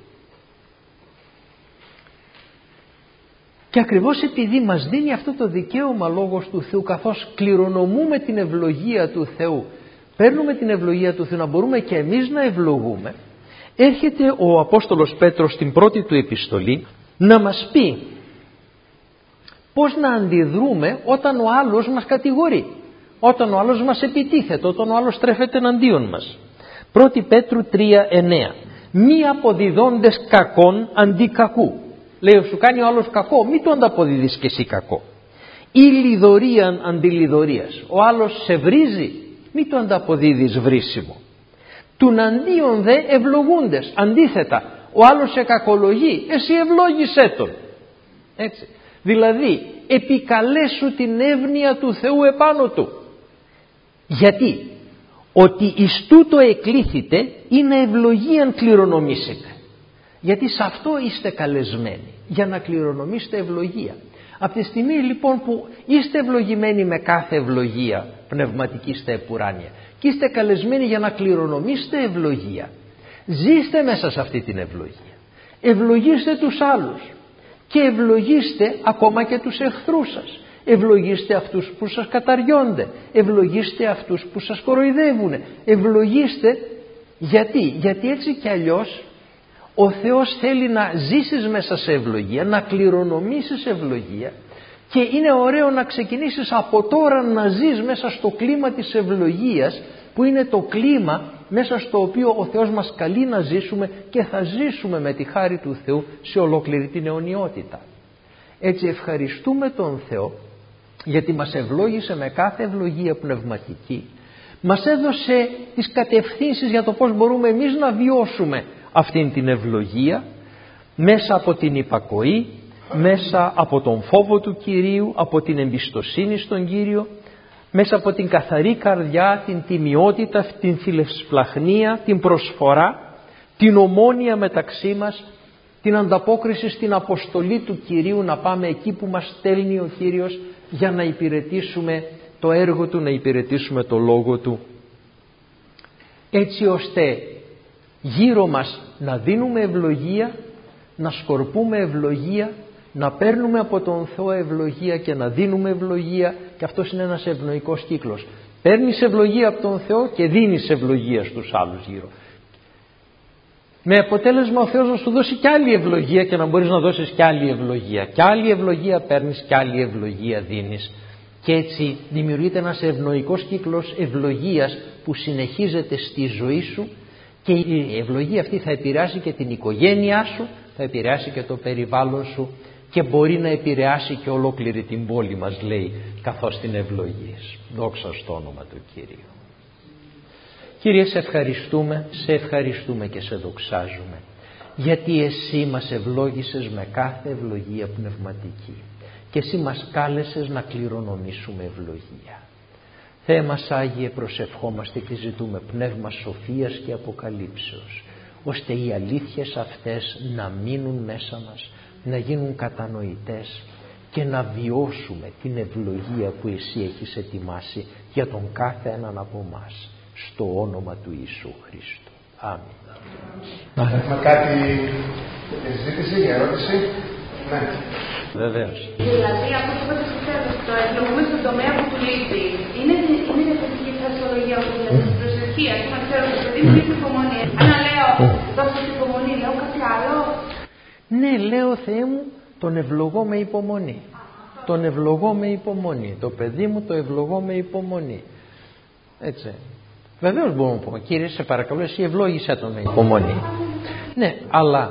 Και ακριβώς επειδή μας δίνει αυτό το δικαίωμα λόγος του Θεού, καθώς κληρονομούμε την ευλογία του Θεού, παίρνουμε την ευλογία του Θεού να μπορούμε και εμείς να ευλογούμε, έρχεται ο Απόστολος Πέτρος στην πρώτη του επιστολή να μας πει πώς να αντιδρούμε όταν ο άλλος μας κατηγορεί, όταν ο άλλος μας επιτίθεται, όταν ο άλλος στρέφεται εναντίον μας. πρώτη Πέτρου τρία εννέα. Μη αποδιδώντες κακόν αντί κακού. Λέει, σου κάνει ο άλλος κακό, μη το ανταποδίδεις και εσύ κακό. Ή λιδωρίαν αντί λιδωρίας. Ο άλλος σε βρίζει, μη το ανταποδίδεις βρίσιμο. Τουν αντίον δε ευλογούντες. Αντίθετα, ο άλλος σε κακολογεί, εσύ ευλόγησέ τον. Έτσι. Δηλαδή, επικαλέσου την εύνοια του Θεού επάνω του. Γιατί? Ότι εις τούτο εκλήθητε είναι ευλογίαν κληρονομήσετε. Γιατί σε αυτό είστε καλεσμένοι, για να κληρονομήσετε ευλογία. Από τη στιγμή λοιπόν που είστε ευλογημένοι με κάθε ευλογία πνευματική στα επουράνια και είστε καλεσμένοι για να κληρονομήσετε ευλογία, ζήστε μέσα σε αυτή την ευλογία. Ευλογήστε τους άλλους και ευλογήστε ακόμα και τους εχθρούς σας. Ευλογήστε αυτούς που σας καταριώνται, ευλογήστε αυτούς που σας κοροϊδεύουν, ευλογήστε. Γιατί? Γιατί έτσι κι αλλιώς Ο Θεός θέλει να ζήσεις μέσα σε ευλογία, να κληρονομήσεις ευλογία, και είναι ωραίο να ξεκινήσεις από τώρα να ζεις μέσα στο κλίμα της ευλογίας, που είναι το κλίμα μέσα στο οποίο ο Θεός μας καλεί να ζήσουμε και θα ζήσουμε με τη χάρη του Θεού σε ολόκληρη την αιωνιότητα. Έτσι ευχαριστούμε τον Θεό γιατί μας ευλόγησε με κάθε ευλογία πνευματική, μας έδωσε τις κατευθύνσεις για το πώς μπορούμε εμείς να βιώσουμε αυτήν την ευλογία μέσα από την υπακοή, μέσα από τον φόβο του Κυρίου, από την εμπιστοσύνη στον Κύριο, μέσα από την καθαρή καρδιά, την τιμιότητα, την φιλευσπλαχνία, την προσφορά, την ομόνοια μεταξύ μας, την ανταπόκριση στην αποστολή του Κυρίου να πάμε εκεί που μας στέλνει ο Κύριος για να υπηρετήσουμε το έργο Του, να υπηρετήσουμε το Λόγο Του, έτσι ώστε γύρω μας να δίνουμε ευλογία, να σκορπούμε ευλογία, να παίρνουμε από τον Θεό ευλογία και να δίνουμε ευλογία, και αυτός είναι ένας ευνοϊκός κύκλος. Παίρνεις ευλογία από τον Θεό και δίνεις ευλογία στους άλλους γύρω. Με αποτέλεσμα ο Θεός να σου δώσει κι άλλη ευλογία και να μπορείς να δώσεις κι άλλη ευλογία. Κι άλλη ευλογία παίρνεις, κι άλλη ευλογία δίνεις. Και έτσι δημιουργείται ένας ευνοϊκός κύκλος ευλογίας που συνεχίζεται στη ζωή σου, και η ευλογία αυτή θα επηρεάσει και την οικογένειά σου, θα επηρεάσει και το περιβάλλον σου και μπορεί να επηρεάσει και ολόκληρη την πόλη μας, λέει, καθώς την ευλογείς. Δόξα στο όνομα του Κυρίου. Κύριε, σε ευχαριστούμε, σε ευχαριστούμε και σε δοξάζουμε, γιατί Εσύ μας ευλόγησες με κάθε ευλογία πνευματική και Εσύ μας κάλεσες να κληρονομήσουμε ευλογία. Θεέ μας Άγιε, προσευχόμαστε και ζητούμε πνεύμα σοφίας και αποκαλύψεως, ώστε οι αλήθειες αυτές να μείνουν μέσα μας, να γίνουν κατανοητές και να βιώσουμε την ευλογία που Εσύ έχεις ετοιμάσει για τον κάθε έναν από εμάς, στο όνομα του Ιησού Χριστού. Αμήν.
Έχουμε κάτι για συζήτηση, για ερώτηση? Ναι.
Βεβαίως.
Δηλαδή, αυτό που είπατε στο τέλος, το ευλογούμε στον τομέα που του λείπει. Είναι διαφορετική φρασιολογία που λέτε στην προσευχή. Ας πούμε, ξέρω ότι το παιδί μου λείπει υπομονή. Αν λέω, δώστε την υπομονή, λέω κάτι άλλο.
Ναι, λέω, Θεέ μου, τον ευλογώ με υπομονή. Τον ευλογώ με υπομονή. Το παιδί μου το ευλογώ με υπομονή. Έτσι. Βεβαίως μπορούμε να πούμε, Κύριε, σε παρακαλώ, Εσύ ευλόγησέ τον με υπομονή. Ναι, αλλά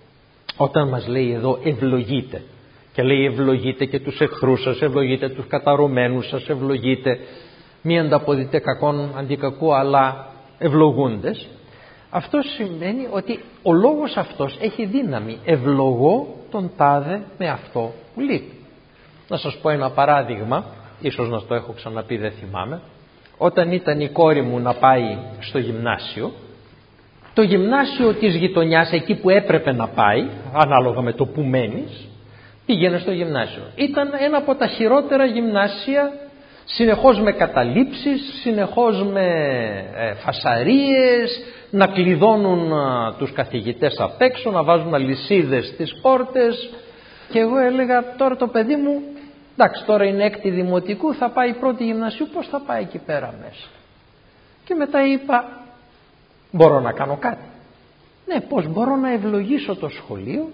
όταν μας λέει εδώ ευλογείτε, και λέει ευλογείτε και τους εχθρούς σας, ευλογείτε τους καταρωμένους σας, ευλογείτε, μη ανταποδείτε κακόν αντί κακού, αλλά ευλογούντες, αυτό σημαίνει ότι ο λόγος αυτός έχει δύναμη. Ευλογώ τον τάδε με αυτό που λείπει. Να σας πω ένα παράδειγμα, ίσως να το έχω ξαναπεί, δεν θυμάμαι. Όταν ήταν η κόρη μου να πάει στο γυμνάσιο, το γυμνάσιο της γειτονιάς, εκεί που έπρεπε να πάει, ανάλογα με το που μένεις, πήγαινε στο γυμνάσιο. Ήταν ένα από τα χειρότερα γυμνάσια, συνεχώς με καταλήψεις, συνεχώς με ε, φασαρίες, να κλειδώνουν α, τους καθηγητές απ' έξω, να βάζουν αλυσίδες στις πόρτες. Και εγώ έλεγα, τώρα το παιδί μου, εντάξει, τώρα είναι έκτη δημοτικού, θα πάει πρώτη γυμνασίου, πώς θα πάει εκεί πέρα μέσα? Και μετά είπα, μπορώ να κάνω κάτι? Ναι, πώς? Μπορώ να ευλογήσω το σχολείο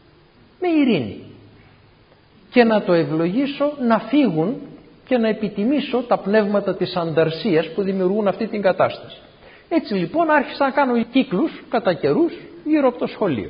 με ειρήνη και να το ευλογήσω να φύγουν και να επιτιμήσω τα πνεύματα της ανταρσίας που δημιουργούν αυτή την κατάσταση. Έτσι λοιπόν άρχισα να κάνω κύκλους κατά καιρούς γύρω από το σχολείο.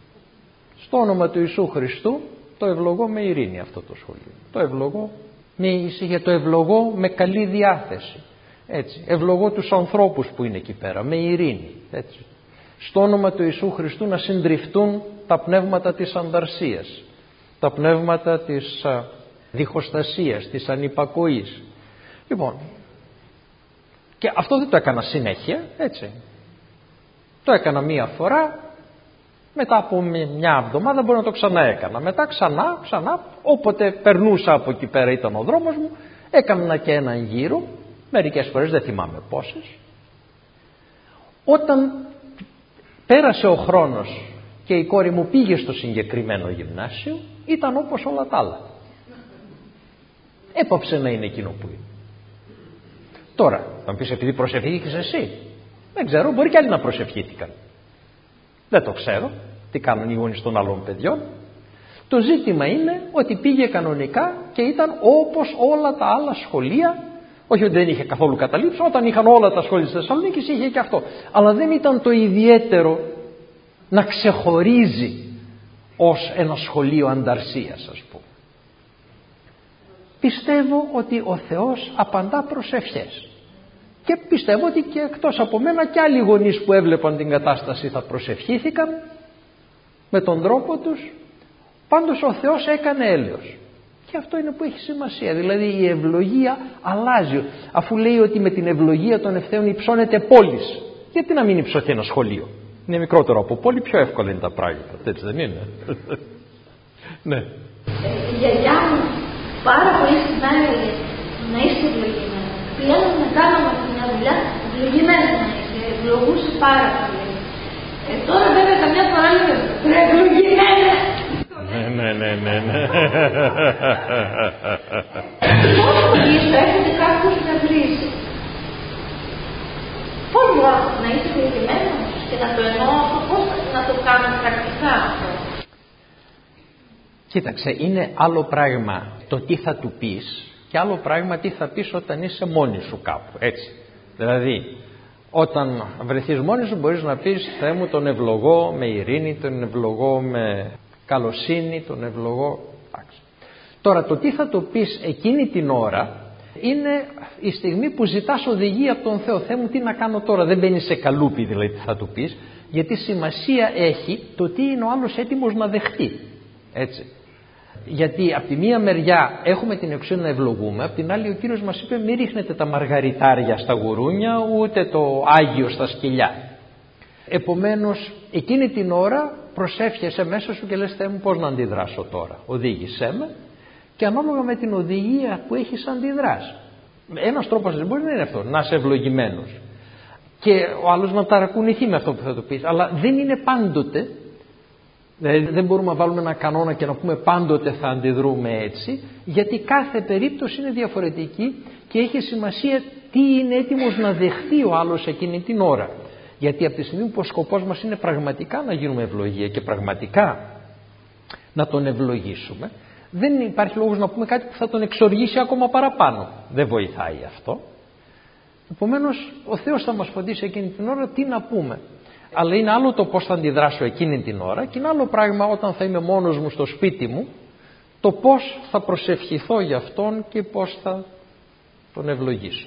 Στο όνομα του Ιησού Χριστού το ευλογώ με ειρήνη αυτό το σχολείο. Το ευλογώ με ησυχία, το ευλογώ με καλή διάθεση. Έτσι. Ευλογώ τους ανθρώπους που είναι εκεί πέρα με ειρήνη. Έτσι. Στο όνομα του Ιησού Χριστού να συντριφτούν τα πνεύματα της ανταρσίας, τα πνεύματα της α, διχοστασίας, της ανυπακοής. Λοιπόν, και αυτό δεν το έκανα συνέχεια, έτσι. Το έκανα μία φορά, μετά από μια εβδομάδα μπορεί να το ξανά έκανα. Μετά ξανά, ξανά, όποτε περνούσα από εκεί πέρα ήταν ο δρόμος μου, έκανα και έναν γύρο, μερικές φορές δεν θυμάμαι πόσες. Όταν πέρασε ο χρόνος και η κόρη μου πήγε στο συγκεκριμένο γυμνάσιο, ήταν όπως όλα τα άλλα. Έπαψε να είναι εκείνο που είναι. Τώρα, θα μου πεις, επειδή προσευχήθηκες εσύ, δεν ξέρω, μπορεί και άλλοι να προσευχήθηκαν. Δεν το ξέρω τι κάνουν οι γονείς των άλλων παιδιών. Το ζήτημα είναι ότι πήγε κανονικά και ήταν όπως όλα τα άλλα σχολεία. Όχι ότι δεν είχε καθόλου καταλήψει, όταν είχαν όλα τα σχόλια της Θεσσαλονίκης είχε και αυτό. Αλλά δεν ήταν το ιδιαίτερο να ξεχωρίζει ως ένα σχολείο ανταρσίας, ας πούμε. Πιστεύω ότι ο Θεός απαντά προς ευχές. Και πιστεύω ότι και εκτός από μένα και άλλοι γονείς που έβλεπαν την κατάσταση θα προσευχήθηκαν με τον τρόπο τους. Πάντως ο Θεός έκανε έλεος. Και αυτό είναι που έχει σημασία. Δηλαδή η ευλογία αλλάζει. Αφού λέει ότι με την ευλογία των ευθέων υψώνεται πόλης, γιατί να μην υψωθεί ένα σχολείο? Είναι μικρότερο από πόλη, πιο εύκολα είναι τα πράγματα. Έτσι δεν είναι? Ναι.
Η γιαγιά μου πάρα πολύ συχνά έλεγε να είστε ευλογημένοι. Πλέον να κάναμε μια δουλειά ευλογημένοι να είστε. Ευλογούσε πάρα πολύ. Ε, τώρα βέβαια καμιά φορά λέτε ευλογημένοι.
Ναι, ναι, ναι, ναι, ναι.
Πώς θα έχετε κάποιος να βρίσει? Πώς μπορώ να είστε ευλογημένος και να το εννοώ αυτό, πώς να το κάνω πρακτικά αυτό?
Κοίταξε, είναι άλλο πράγμα το τι θα του πεις και άλλο πράγμα τι θα πεις όταν είσαι μόνη σου κάπου, έτσι. Δηλαδή, όταν βρεθείς μόνη σου μπορείς να πεις Θεέ μου τον ευλογώ με ειρήνη, τον ευλογώ με καλοσύνη, τον ευλογώ. Τώρα το τι θα το πεις εκείνη την ώρα είναι η στιγμή που ζητάς οδηγία από τον Θεό. Θεέ μου τι να κάνω τώρα, δεν μπαίνει σε καλούπι δηλαδή τι θα του πεις, γιατί σημασία έχει το τι είναι ο άλλος έτοιμος να δεχτεί, έτσι. Γιατί από τη μία μεριά έχουμε την εξουσία να ευλογούμε, από την άλλη ο Κύριος μας είπε μη ρίχνετε τα μαργαριτάρια στα γουρούνια ούτε το Άγιο στα σκυλιά. Επομένως εκείνη την ώρα προσεύχεσαι μέσα σου και λες Θεέ μου πώς να αντιδράσω τώρα, οδήγησέ με, και ανάλογα με την οδηγία που έχεις αντιδράς. Ένας τρόπος δεν μπορεί να είναι αυτό, να είσαι ευλογημένος και ο άλλος να ταρακουνηθεί με αυτό που θα του πεις, αλλά δεν είναι πάντοτε. Δηλαδή δεν μπορούμε να βάλουμε ένα κανόνα και να πούμε πάντοτε θα αντιδρούμε έτσι, γιατί κάθε περίπτωση είναι διαφορετική και έχει σημασία τι είναι έτοιμος να δεχτεί ο άλλος εκείνη την ώρα. Γιατί από τη στιγμή που ο σκοπός μας είναι πραγματικά να γίνουμε ευλογία και πραγματικά να τον ευλογήσουμε, δεν υπάρχει λόγος να πούμε κάτι που θα τον εξοργήσει ακόμα παραπάνω. Δεν βοηθάει αυτό. Επομένως ο Θεός θα μας φωτίσει εκείνη την ώρα τι να πούμε. Αλλά είναι άλλο το πώς θα αντιδράσω εκείνη την ώρα και είναι άλλο πράγμα όταν θα είμαι μόνος μου στο σπίτι μου, το πώς θα προσευχηθώ για αυτόν και πώς θα τον ευλογήσω.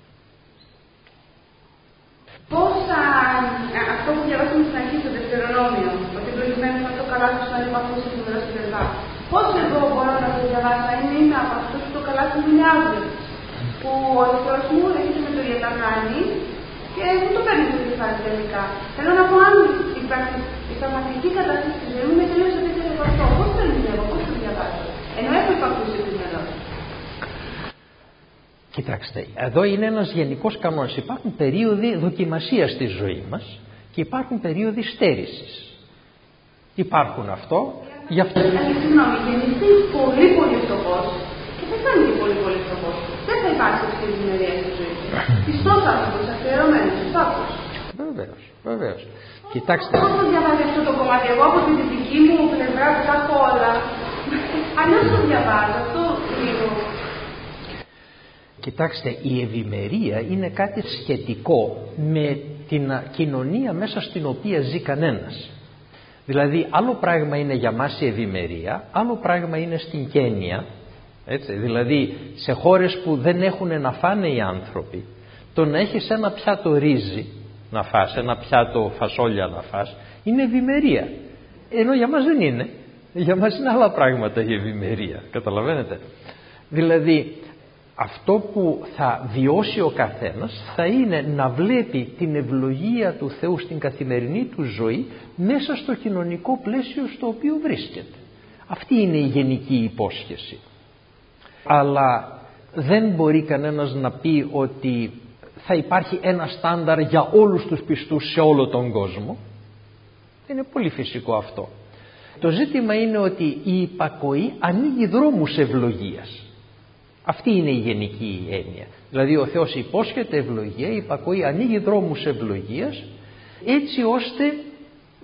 Πώς θα, αυτό που διαβάσαμε στην αρχή στο Δευτερονόμιο, ότι προηγουμένως αυτό καλά θα να υπακούσει την ώρα στην Ελλάδα. Πώς εγώ μπορώ να το διαβάσω, αν είμαι από αυτούς που το καλά του είναι αύριο, που ο Θεός μου έρχεται με το διαταγάνει και δεν το παίρνει το κεφάλι τελικά. Θέλω να πω αν η, η πραγματική κατάσταση της ζωής μου είναι τελείως αντίθετη από αυτό. Πώς το ενδιαφέρω, πώς το διαβάσω, ενώ έχω υπακούσει την Ελλάδα.
Κοιτάξτε, εδώ είναι ένας γενικός κανόνας. Υπάρχουν περίοδοι δοκιμασίας στη ζωή μας και υπάρχουν περίοδοι στέρησης. Υπάρχουν αυτό. Γι' αυτό...
Συγγνώμη, γεννηθεί πολύ πολύ φτωχός και δεν κάνει και πολύ πολύ φτωχός. Δεν θα υπάρξει αυτή η ευημερία στη ζωή του. Πιστός άνθρωπος, αφιερωμένος, φτώχος.
Βεβαίως, βεβαίως. Κοιτάξτε.
Πώς το διαβάζει αυτό το κομμάτι, εγώ από τη δυτική μου πλευρά που τα έχω όλα. Αλλιώς το διαβάζω, αυτό λίγο.
Κοιτάξτε, η ευημερία είναι κάτι σχετικό με την κοινωνία μέσα στην οποία ζει κανένας. Δηλαδή άλλο πράγμα είναι για μας η ευημερία, άλλο πράγμα είναι στην Κένια, έτσι, δηλαδή σε χώρες που δεν έχουν να φάνε οι άνθρωποι, το να έχεις ένα πιάτο ρύζι να φας, ένα πιάτο φασόλια να φας, είναι ευημερία. Ενώ για μας δεν είναι. Για μας είναι άλλα πράγματα η ευημερία, καταλαβαίνετε. Δηλαδή αυτό που θα βιώσει ο καθένας θα είναι να βλέπει την ευλογία του Θεού στην καθημερινή του ζωή μέσα στο κοινωνικό πλαίσιο στο οποίο βρίσκεται. Αυτή είναι η γενική υπόσχεση. Αλλά δεν μπορεί κανένας να πει ότι θα υπάρχει ένα στάνταρ για όλους τους πιστούς σε όλο τον κόσμο. Είναι πολύ φυσικό αυτό. Το ζήτημα είναι ότι η υπακοή ανοίγει δρόμους ευλογίας. Αυτή είναι η γενική έννοια. Δηλαδή ο Θεός υπόσχεται ευλογία, η υπακοή ανοίγει δρόμους ευλογίας, έτσι ώστε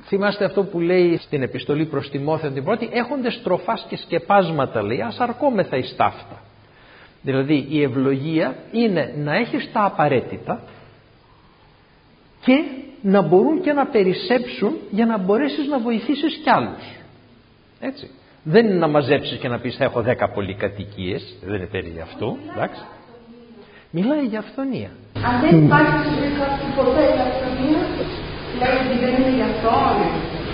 θυμάστε αυτό που λέει στην επιστολή προς Τιμόθεον την πρώτη, έχοντες στροφάς και σκεπάσματα, λέει, ας αρκόμεθα εις ταύτα. Δηλαδή η ευλογία είναι να έχεις τα απαραίτητα και να μπορούν και να περισσέψουν για να μπορέσεις να βοηθήσεις κι άλλους. Έτσι. Δεν είναι να μαζέψεις και να πεις θα έχω δέκα πολυκατοικίες, δεν είναι περί αυτού, εντάξει. Μιλάει για αυθονία.
Αν δεν υπάρχει στη ζωή κάποιου ποτέ η αυθονία, λέει ότι δεν είναι για αυτόν.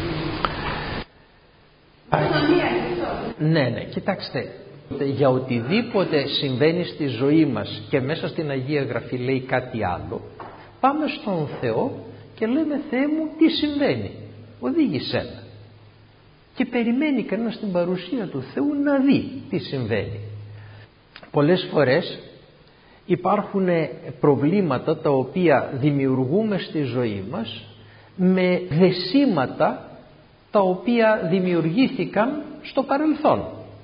Αυθονία είναι αυτό.
Ναι, ναι, κοιτάξτε. Για οτιδήποτε συμβαίνει στη ζωή μας και μέσα στην Αγία Γραφή λέει κάτι άλλο, πάμε στον Θεό και λέμε Θεέ μου τι συμβαίνει, οδήγησέ με. Και περιμένει κανένας στην παρουσία του Θεού να δει τι συμβαίνει. Πολλές φορές υπάρχουν προβλήματα τα οποία δημιουργούμε στη ζωή μας με δεσίματα τα οποία δημιουργήθηκαν στο παρελθόν.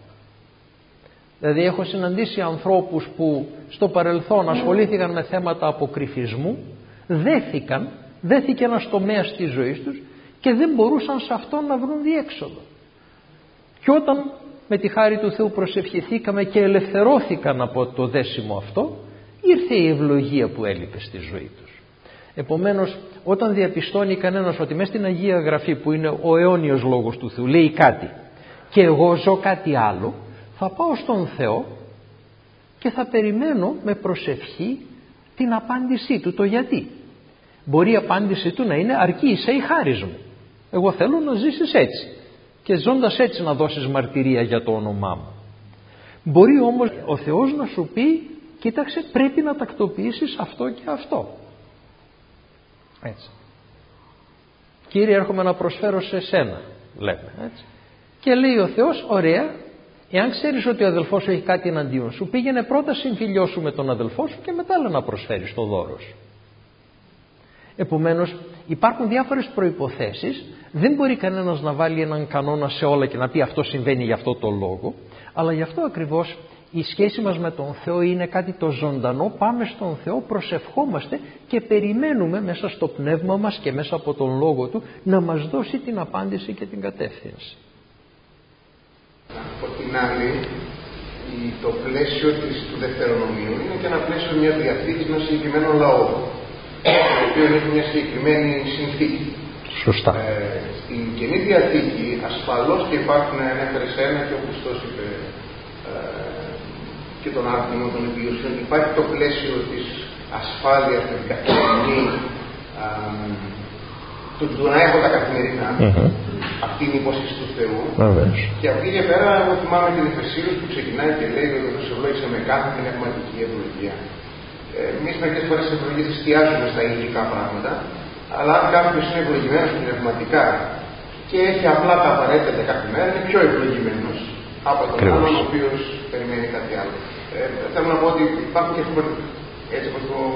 Δηλαδή έχω συναντήσει ανθρώπους που στο παρελθόν ασχολήθηκαν με θέματα αποκρυφισμού, δέθηκαν, δέθηκε ένας τομέας της ζωής τους και δεν μπορούσαν σε αυτόν να βρουν διέξοδο. Και όταν με τη χάρη του Θεού προσευχηθήκαμε και ελευθερώθηκαν από το δέσιμο αυτό, ήρθε η ευλογία που έλειπε στη ζωή τους. Επομένως, όταν διαπιστώνει κανένας ότι μέσα στην Αγία Γραφή που είναι ο αιώνιος λόγος του Θεού λέει κάτι και εγώ ζω κάτι άλλο, θα πάω στον Θεό και θα περιμένω με προσευχή την απάντησή του, το γιατί. Μπορεί η απάντησή του να είναι αρκεί είσαι η χάρις μου. Εγώ θέλω να ζήσεις έτσι και ζώντας έτσι να δώσεις μαρτυρία για το όνομά μου. Μπορεί όμως ο Θεός να σου πει κοίταξε πρέπει να τακτοποιήσεις αυτό και αυτό. Έτσι. Κύριε έρχομαι να προσφέρω σε σένα, λέμε έτσι. Και λέει ο Θεός ωραία, εάν ξέρεις ότι ο αδελφός σου έχει κάτι εναντίον σου, πήγαινε πρώτα συμφιλιώσου με τον αδελφό σου και μετά να προσφέρεις το δώρο σου. Επομένως υπάρχουν διάφορες προϋποθέσεις, δεν μπορεί κανένας να βάλει έναν κανόνα σε όλα και να πει αυτό συμβαίνει για αυτό το λόγο, αλλά γι' αυτό ακριβώς η σχέση μας με τον Θεό είναι κάτι το ζωντανό, πάμε στον Θεό, προσευχόμαστε και περιμένουμε μέσα στο πνεύμα μας και μέσα από τον λόγο Του να μας δώσει την απάντηση και την κατεύθυνση.
Από την άλλη, το πλαίσιο της, του Δευτερονομίου είναι και ένα πλαίσιο μια διαθήκης με συγκεκριμένο λαό, το οποίο έχει μια συγκεκριμένη συνθήκη.
Σωστά.
Ε, στην Καινή Διαθήκη ασφαλώς και υπάρχουν ανέφερες ένα και ο Χριστός είπε ε, και τον άτομο των επιουσιών. Υπάρχει το πλαίσιο της ασφάλειας με την καθημερινή, ε, του, του να έχω τα καθημερινά. Mm-hmm. Αυτή είναι η υπόσχεση του Θεού.
Mm-hmm. Και
από εκεί και πέρα, εγώ θυμάμαι την Εφεσίους που ξεκινάει και λέει ότι ο Θεός ευλόγησε με κάθε πνευματική ευλογία. Ε, Εμείς μερικές φορές στις ευλογίες εστιάζουμε στα υλικά πράγματα, αλλά αν κάποιος είναι ευλογημένος πνευματικά και έχει απλά τα απαραίτητα κάθε μέρα, είναι πιο ευλογημένος από τον άλλον ο οποίος περιμένει κάτι άλλο. Ε, θέλω να πω ότι υπάρχουν και έτσι όπως το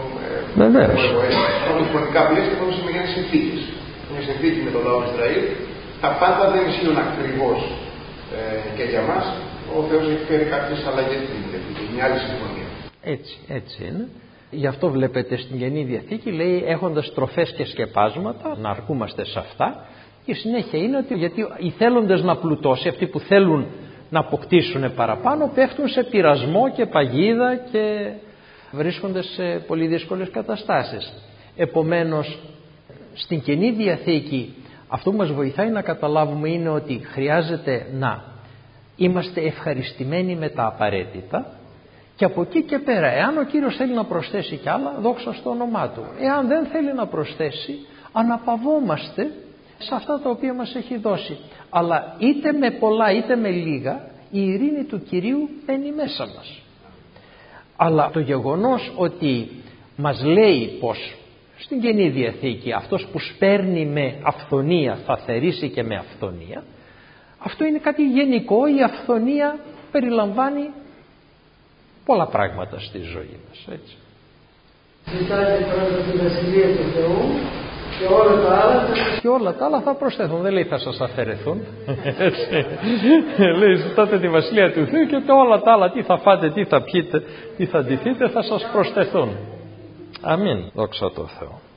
χρονικά πλαίσια που έχουμε για συνθήκες. Μια συνθήκη με το λαό του Ισραήλ, τα πάντα δεν ισχύουν ακριβώς ε, και για μας. Ο Θεός έχει φέρει κάποιες αλλαγές στην Διαθήκη, μια άλλη συμφωνία.
Έτσι, έτσι είναι. Γι' αυτό βλέπετε στην Καινή Διαθήκη λέει έχοντας τροφές και σκεπάσματα να αρκούμαστε σε αυτά και η συνέχεια είναι ότι γιατί οι θέλοντες να πλουτώσει, αυτοί που θέλουν να αποκτήσουν παραπάνω πέφτουν σε πειρασμό και παγίδα και βρίσκονται σε πολύ δύσκολες καταστάσεις. Επομένως στην Καινή Διαθήκη αυτό που μας βοηθάει να καταλάβουμε είναι ότι χρειάζεται να είμαστε ευχαριστημένοι με τα απαραίτητα και από εκεί και πέρα εάν ο Κύριος θέλει να προσθέσει κι άλλα δόξα στο όνομά Του. Εάν δεν θέλει να προσθέσει αναπαυόμαστε σε αυτά τα οποία μας έχει δώσει. Αλλά είτε με πολλά είτε με λίγα η ειρήνη του Κυρίου μπαίνει μέσα μας. Αλλά το γεγονός ότι μας λέει πως στην Καινή Διαθήκη αυτός που σπέρνει με αυθονία θα θερήσει και με αυθονία, αυτό είναι κάτι γενικό. Η αυθονία περιλαμβάνει πολλά πράγματα στη ζωή μας, έτσι.
Ζητάτε πρώτα τη Βασιλεία του Θεού και όλα τα άλλα θα...
και όλα τα άλλα θα προσθεθούν, δεν λέει θα σας αφαιρεθούν. Λέει ζητάτε τη Βασιλεία του Θεού και όλα τα άλλα τι θα φάτε, τι θα πιείτε, τι θα ντυθείτε θα σας προσθεθούν. Αμήν. Δόξα τω Θεώ.